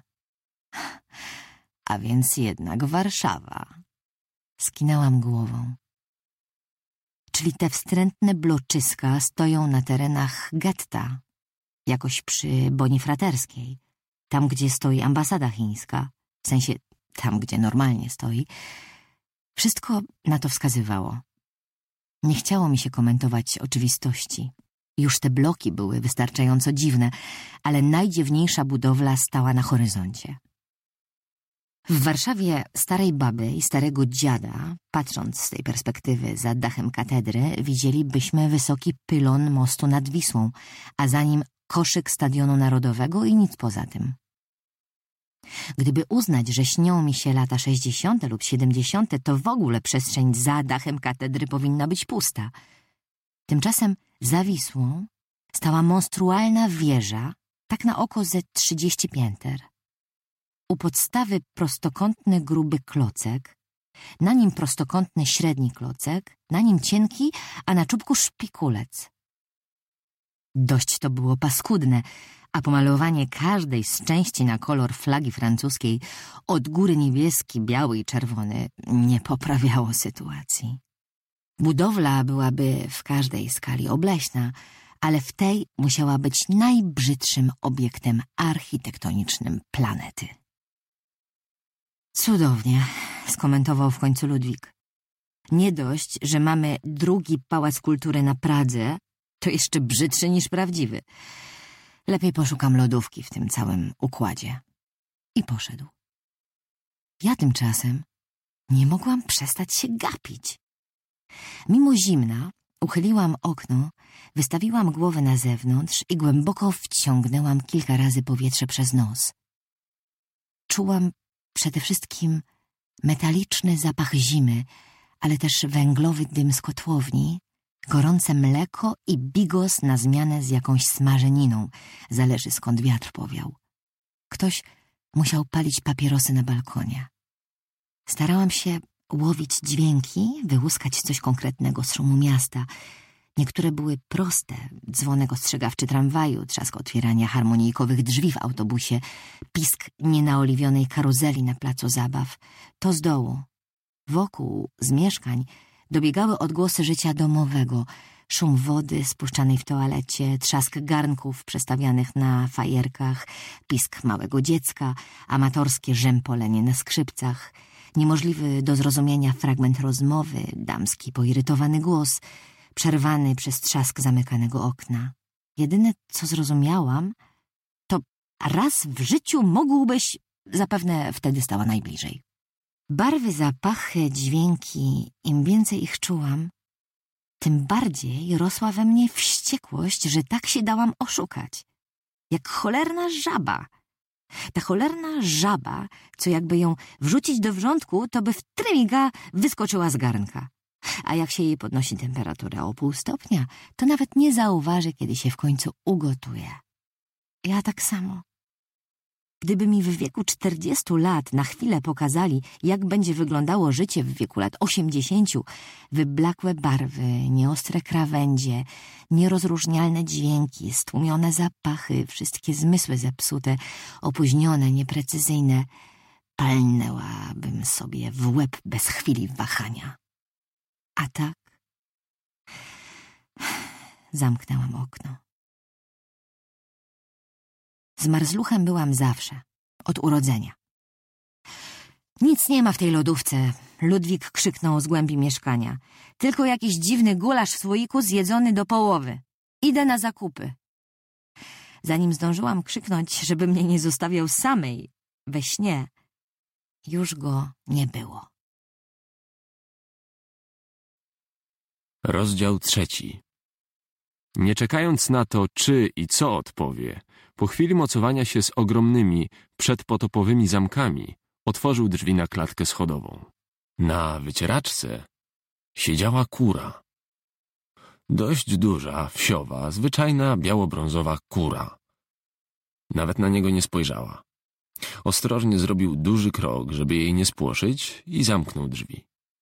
A więc jednak Warszawa. Skinęłam głową. Czyli te wstrętne bloczyska stoją na terenach getta, jakoś przy Bonifraterskiej, tam gdzie stoi ambasada chińska, w sensie tam gdzie normalnie stoi. Wszystko na to wskazywało. Nie chciało mi się komentować oczywistości. Już te bloki były wystarczająco dziwne, ale najdziwniejsza budowla stała na horyzoncie. W Warszawie starej baby i starego dziada, patrząc z tej perspektywy za dachem katedry, widzielibyśmy wysoki pylon mostu nad Wisłą, a za nim koszyk Stadionu Narodowego i nic poza tym. Gdyby uznać, że śnią mi się lata sześćdziesiąte lub siedemdziesiąte, to w ogóle przestrzeń za dachem katedry powinna być pusta. Tymczasem za Wisłą stała monstrualna wieża, tak na oko ze trzydzieści pięter. U podstawy prostokątny gruby klocek, na nim prostokątny średni klocek, na nim cienki, a na czubku szpikulec. Dość to było paskudne, a pomalowanie każdej z części na kolor flagi francuskiej, od góry niebieski, biały i czerwony, nie poprawiało sytuacji. Budowla byłaby w każdej skali obleśna, ale w tej musiała być najbrzydszym obiektem architektonicznym planety. Cudownie, skomentował w końcu Ludwik. Nie dość, że mamy drugi pałac kultury na Pradze, to jeszcze brzydszy niż prawdziwy. Lepiej poszukam lodówki w tym całym układzie. I poszedł. Ja tymczasem nie mogłam przestać się gapić. Mimo zimna uchyliłam okno, wystawiłam głowę na zewnątrz i głęboko wciągnęłam kilka razy powietrze przez nos. Czułam przede wszystkim metaliczny zapach zimy, ale też węglowy dym z kotłowni, gorące mleko i bigos na zmianę z jakąś smażeniną, zależy skąd wiatr powiał. Ktoś musiał palić papierosy na balkonie. Starałam się łowić dźwięki, wyłuskać coś konkretnego z szumu miasta. Niektóre były proste, dzwonek ostrzegawczy tramwaju, trzask otwierania harmonijkowych drzwi w autobusie, pisk nienaoliwionej karuzeli na placu zabaw. To z dołu. Wokół, z mieszkań, dobiegały odgłosy życia domowego, szum wody spuszczanej w toalecie, trzask garnków przestawianych na fajerkach, pisk małego dziecka, amatorskie rzępolenie na skrzypcach, niemożliwy do zrozumienia fragment rozmowy, damski poirytowany głos, przerwany przez trzask zamykanego okna. Jedyne, co zrozumiałam, to raz w życiu mógłbyś, zapewne wtedy stała najbliżej. Barwy, zapachy, dźwięki, im więcej ich czułam, tym bardziej rosła we mnie wściekłość, że tak się dałam oszukać. Jak cholerna żaba. Ta cholerna żaba, co jakby ją wrzucić do wrzątku, to by w trymiga wyskoczyła z garnka. A jak się jej podnosi temperaturę o pół stopnia, to nawet nie zauważy, kiedy się w końcu ugotuje. Ja tak samo. Gdyby mi w wieku czterdziestu lat na chwilę pokazali, jak będzie wyglądało życie w wieku lat osiemdziesięciu, wyblakłe barwy, nieostre krawędzie, nierozróżnialne dźwięki, stłumione zapachy, wszystkie zmysły zepsute, opóźnione, nieprecyzyjne, palnęłabym sobie w łeb bez chwili wahania. A tak zamknęłam okno. Z marzluchem byłam zawsze, od urodzenia. Nic nie ma w tej lodówce, Ludwik krzyknął z głębi mieszkania. Tylko jakiś dziwny gulasz w słoiku zjedzony do połowy. Idę na zakupy. Zanim zdążyłam krzyknąć, żeby mnie nie zostawiał samej we śnie, już go nie było. Rozdział trzeci. Nie czekając na to, czy i co odpowie, po chwili mocowania się z ogromnymi, przedpotopowymi zamkami, otworzył drzwi na klatkę schodową. Na wycieraczce siedziała kura. Dość duża, wsiowa, zwyczajna biało-brązowa kura. Nawet na niego nie spojrzała. Ostrożnie zrobił duży krok, żeby jej nie spłoszyć, i zamknął drzwi.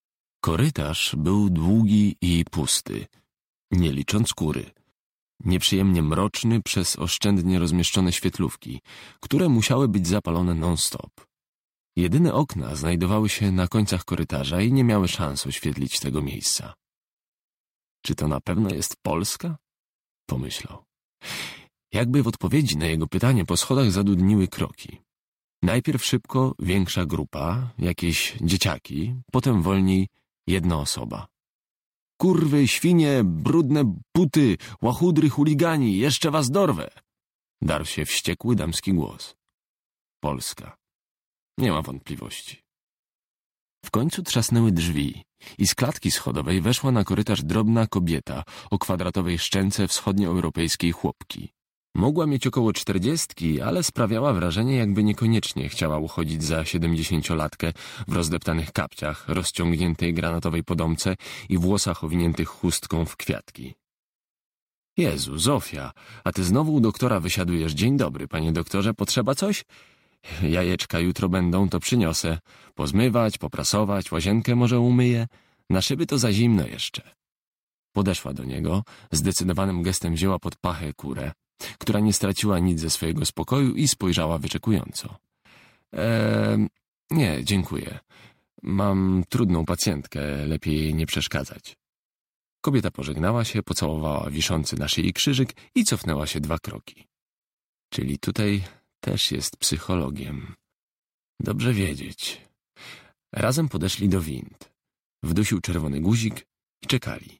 Korytarz był długi i pusty, nie licząc kury. Nieprzyjemnie mroczny przez oszczędnie rozmieszczone świetlówki, które musiały być zapalone non-stop. Jedyne okna znajdowały się na końcach korytarza i nie miały szans oświetlić tego miejsca. Czy to na pewno jest Polska? Pomyślał. Jakby w odpowiedzi na jego pytanie po schodach zadudniły kroki. Najpierw szybko większa grupa, jakieś dzieciaki, potem wolniej jedna osoba. Kurwy, świnie, brudne buty, łachudry, chuligani, jeszcze was dorwę! Darł się wściekły damski głos. Polska. Nie ma wątpliwości. W końcu trzasnęły drzwi i z klatki schodowej weszła na korytarz drobna kobieta o kwadratowej szczęce wschodnioeuropejskiej chłopki. Mogła mieć około czterdziestki, ale sprawiała wrażenie, jakby niekoniecznie chciała uchodzić za siedemdziesięciolatkę w rozdeptanych kapciach, rozciągniętej granatowej podomce i włosach owiniętych chustką w kwiatki. Jezu, Zofia, a ty znowu u doktora wysiadujesz. Dzień dobry, panie doktorze, potrzeba coś? Jajeczka jutro będą, to przyniosę. Pozmywać, poprasować, łazienkę może umyję. Na szyby to za zimno jeszcze. Podeszła do niego, zdecydowanym gestem wzięła pod pachę kurę, która nie straciła nic ze swojego spokoju i spojrzała wyczekująco. Eee, nie, dziękuję. Mam trudną pacjentkę, lepiej jej nie przeszkadzać. Kobieta pożegnała się, pocałowała wiszący na szyi krzyżyk i cofnęła się dwa kroki. Czyli tutaj też jest psychologiem. Dobrze wiedzieć. Razem podeszli do wind. Wdusił czerwony guzik i czekali.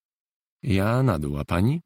Ja na dół, a pani?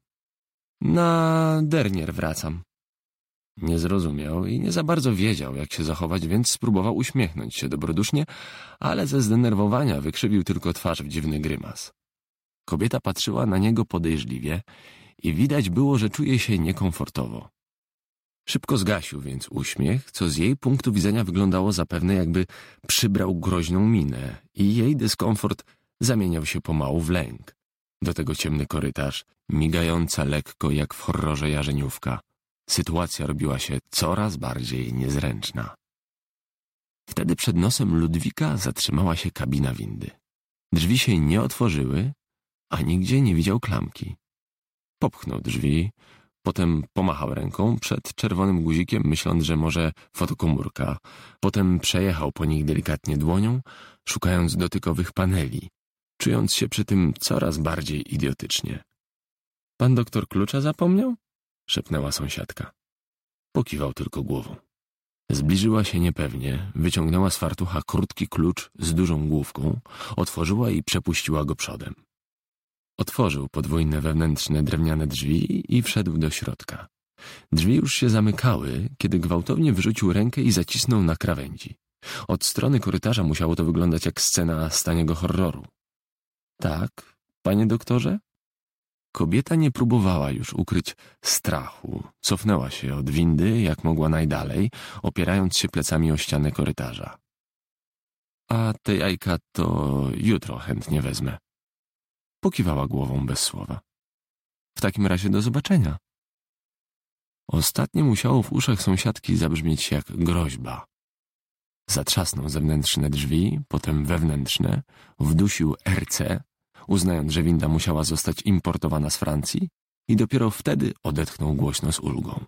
Na dernier wracam. Nie zrozumiał i nie za bardzo wiedział, jak się zachować, więc spróbował uśmiechnąć się dobrodusznie, ale ze zdenerwowania wykrzywił tylko twarz w dziwny grymas. Kobieta patrzyła na niego podejrzliwie i widać było, że czuje się niekomfortowo. Szybko zgasił więc uśmiech, co z jej punktu widzenia wyglądało zapewne, jakby przybrał groźną minę i jej dyskomfort zamieniał się pomału w lęk. Do tego ciemny korytarz, migająca lekko jak w horrorze jarzeniówka. Sytuacja robiła się coraz bardziej niezręczna. Wtedy przed nosem Ludwika zatrzymała się kabina windy. Drzwi się nie otworzyły, a nigdzie nie widział klamki. Popchnął drzwi, potem pomachał ręką przed czerwonym guzikiem, myśląc, że może fotokomórka. Potem przejechał po nich delikatnie dłonią, szukając dotykowych paneli, czując się przy tym coraz bardziej idiotycznie. — Pan doktor klucza zapomniał? — szepnęła sąsiadka. Pokiwał tylko głową. Zbliżyła się niepewnie, wyciągnęła z fartucha krótki klucz z dużą główką, otworzyła i przepuściła go przodem. Otworzył podwójne wewnętrzne drewniane drzwi i wszedł do środka. Drzwi już się zamykały, kiedy gwałtownie wyrzucił rękę i zacisnął na krawędzi. Od strony korytarza musiało to wyglądać jak scena z taniego horroru. — Tak, panie doktorze? Kobieta nie próbowała już ukryć strachu. Cofnęła się od windy, jak mogła najdalej, opierając się plecami o ścianę korytarza. — A te jajka to jutro chętnie wezmę. Pokiwała głową bez słowa. — W takim razie do zobaczenia. Ostatnie musiało w uszach sąsiadki zabrzmieć jak groźba. Zatrzasnął zewnętrzne drzwi, potem wewnętrzne, wdusił R C, uznając, że winda musiała zostać importowana z Francji, i dopiero wtedy odetchnął głośno z ulgą.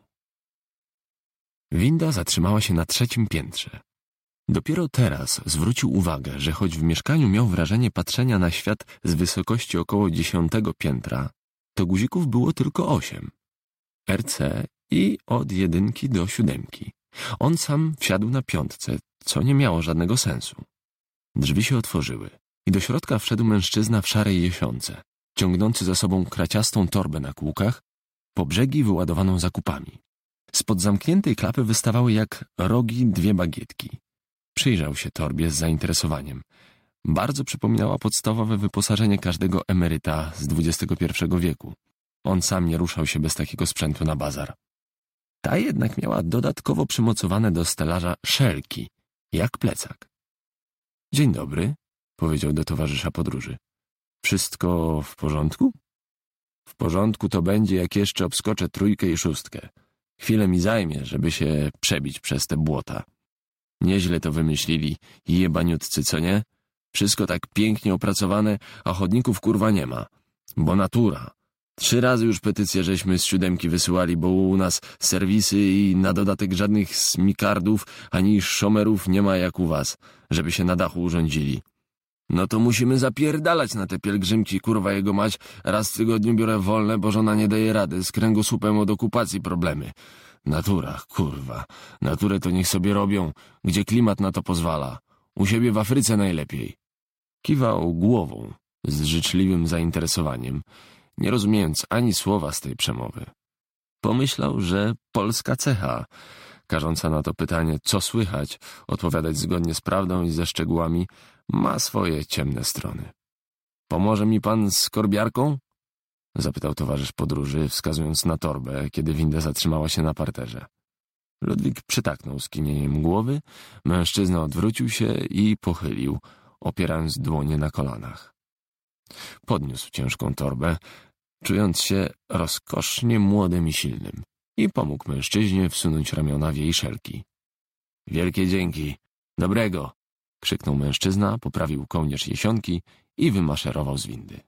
Winda zatrzymała się na trzecim piętrze. Dopiero teraz zwrócił uwagę, że choć w mieszkaniu miał wrażenie patrzenia na świat z wysokości około dziesiątego piętra, to guzików było tylko osiem. R C i od jedynki do siódemki. On sam wsiadł na piątce, co nie miało żadnego sensu. Drzwi się otworzyły i do środka wszedł mężczyzna w szarej jesiące, ciągnący za sobą kraciastą torbę na kółkach, po brzegi wyładowaną zakupami. Spod zamkniętej klapy wystawały jak rogi dwie bagietki. Przyjrzał się torbie z zainteresowaniem. Bardzo przypominała podstawowe wyposażenie każdego emeryta z dwudziestego pierwszego wieku. On sam nie ruszał się bez takiego sprzętu na bazar. Ta jednak miała dodatkowo przymocowane do stelaża szelki, jak plecak. — Dzień dobry — powiedział do towarzysza podróży. — Wszystko w porządku? — W porządku to będzie, jak jeszcze obskoczę trójkę i szóstkę. Chwilę mi zajmie, żeby się przebić przez te błota. Nieźle to wymyślili jebaniutcy, co nie? Wszystko tak pięknie opracowane, a chodników kurwa nie ma. Bo natura. Trzy razy już petycję żeśmy z siódemki wysyłali, bo u nas serwisy i na dodatek żadnych smikardów ani szomerów nie ma jak u was, żeby się na dachu urządzili. No to musimy zapierdalać na te pielgrzymki, kurwa jego mać. Raz w tygodniu biorę wolne, bo żona nie daje rady. Z kręgosłupem od okupacji problemy. Natura, kurwa. Naturę to niech sobie robią, gdzie klimat na to pozwala. U siebie w Afryce najlepiej. Kiwał głową z życzliwym zainteresowaniem, nie rozumiejąc ani słowa z tej przemowy. Pomyślał, że polska cecha, każąca na to pytanie, co słychać, odpowiadać zgodnie z prawdą i ze szczegółami, ma swoje ciemne strony. Pomoże mi pan z korbiarką? Zapytał towarzysz podróży, wskazując na torbę, kiedy winda zatrzymała się na parterze. Ludwik przytaknął skinieniem głowy, mężczyzna odwrócił się i pochylił, opierając dłonie na kolanach. Podniósł ciężką torbę, czując się rozkosznie młodym i silnym, i pomógł mężczyźnie wsunąć ramiona w jej szelki. — Wielkie dzięki! Dobrego! — krzyknął mężczyzna, poprawił kołnierz jesionki i wymaszerował z windy.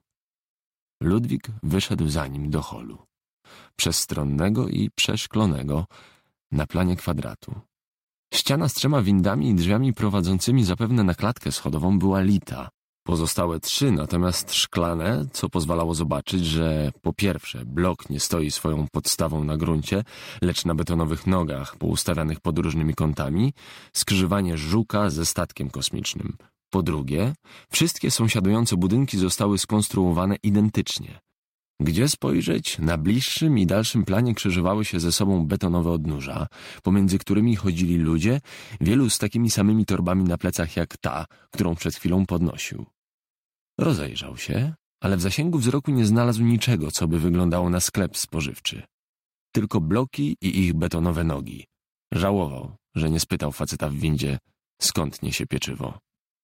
Ludwik wyszedł za nim do holu, przestronnego i przeszklonego, na planie kwadratu. Ściana z trzema windami i drzwiami prowadzącymi zapewne na klatkę schodową była lita. Pozostałe trzy natomiast szklane, co pozwalało zobaczyć, że po pierwsze blok nie stoi swoją podstawą na gruncie, lecz na betonowych nogach poustawianych pod różnymi kątami, skrzyżowanie żuka ze statkiem kosmicznym. Po drugie, wszystkie sąsiadujące budynki zostały skonstruowane identycznie. Gdzie spojrzeć, na bliższym i dalszym planie krzyżowały się ze sobą betonowe odnóża, pomiędzy którymi chodzili ludzie, wielu z takimi samymi torbami na plecach jak ta, którą przed chwilą podnosił. Rozejrzał się, ale w zasięgu wzroku nie znalazł niczego, co by wyglądało na sklep spożywczy. Tylko bloki i ich betonowe nogi. Żałował, że nie spytał faceta w windzie, skąd niesie pieczywo.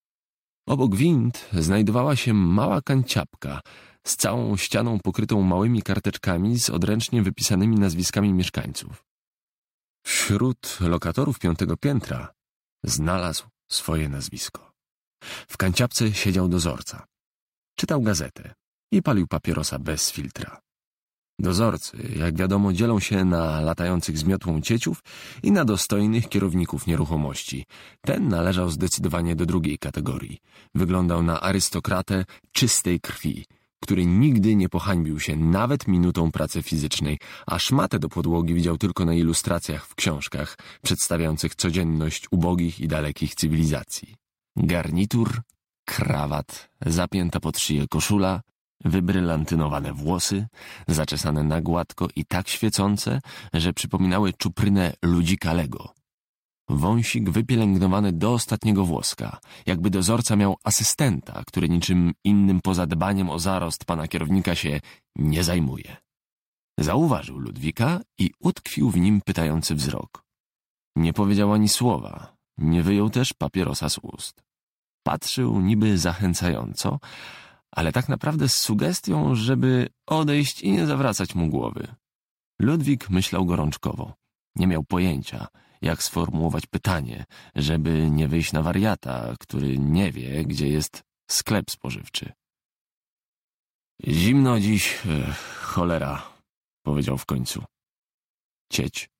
Obok wind znajdowała się mała kanciapka z całą ścianą pokrytą małymi karteczkami z odręcznie wypisanymi nazwiskami mieszkańców. Wśród lokatorów piątego piętra znalazł swoje nazwisko. W kanciapce siedział dozorca. Czytał gazetę i palił papierosa bez filtra. Dozorcy, jak wiadomo, dzielą się na latających z miotłą cieciów i na dostojnych kierowników nieruchomości. Ten należał zdecydowanie do drugiej kategorii. Wyglądał na arystokratę czystej krwi, który nigdy nie pohańbił się nawet minutą pracy fizycznej, a szmatę do podłogi widział tylko na ilustracjach w książkach przedstawiających codzienność ubogich i dalekich cywilizacji. Garnitur, krawat, zapięta pod szyję koszula, wybrylantynowane włosy, zaczesane na gładko i tak świecące, że przypominały czuprynę ludzika Lego. Wąsik wypielęgnowany do ostatniego włoska, jakby dozorca miał asystenta, który niczym innym poza dbaniem o zarost pana kierownika się nie zajmuje. Zauważył Ludwika i utkwił w nim pytający wzrok. Nie powiedział ani słowa, nie wyjął też papierosa z ust. Patrzył niby zachęcająco, ale tak naprawdę z sugestią, żeby odejść i nie zawracać mu głowy. Ludwik myślał gorączkowo. Nie miał pojęcia, jak sformułować pytanie, żeby nie wyjść na wariata, który nie wie, gdzie jest sklep spożywczy. Zimno dziś, ech, cholera, powiedział w końcu. Cieć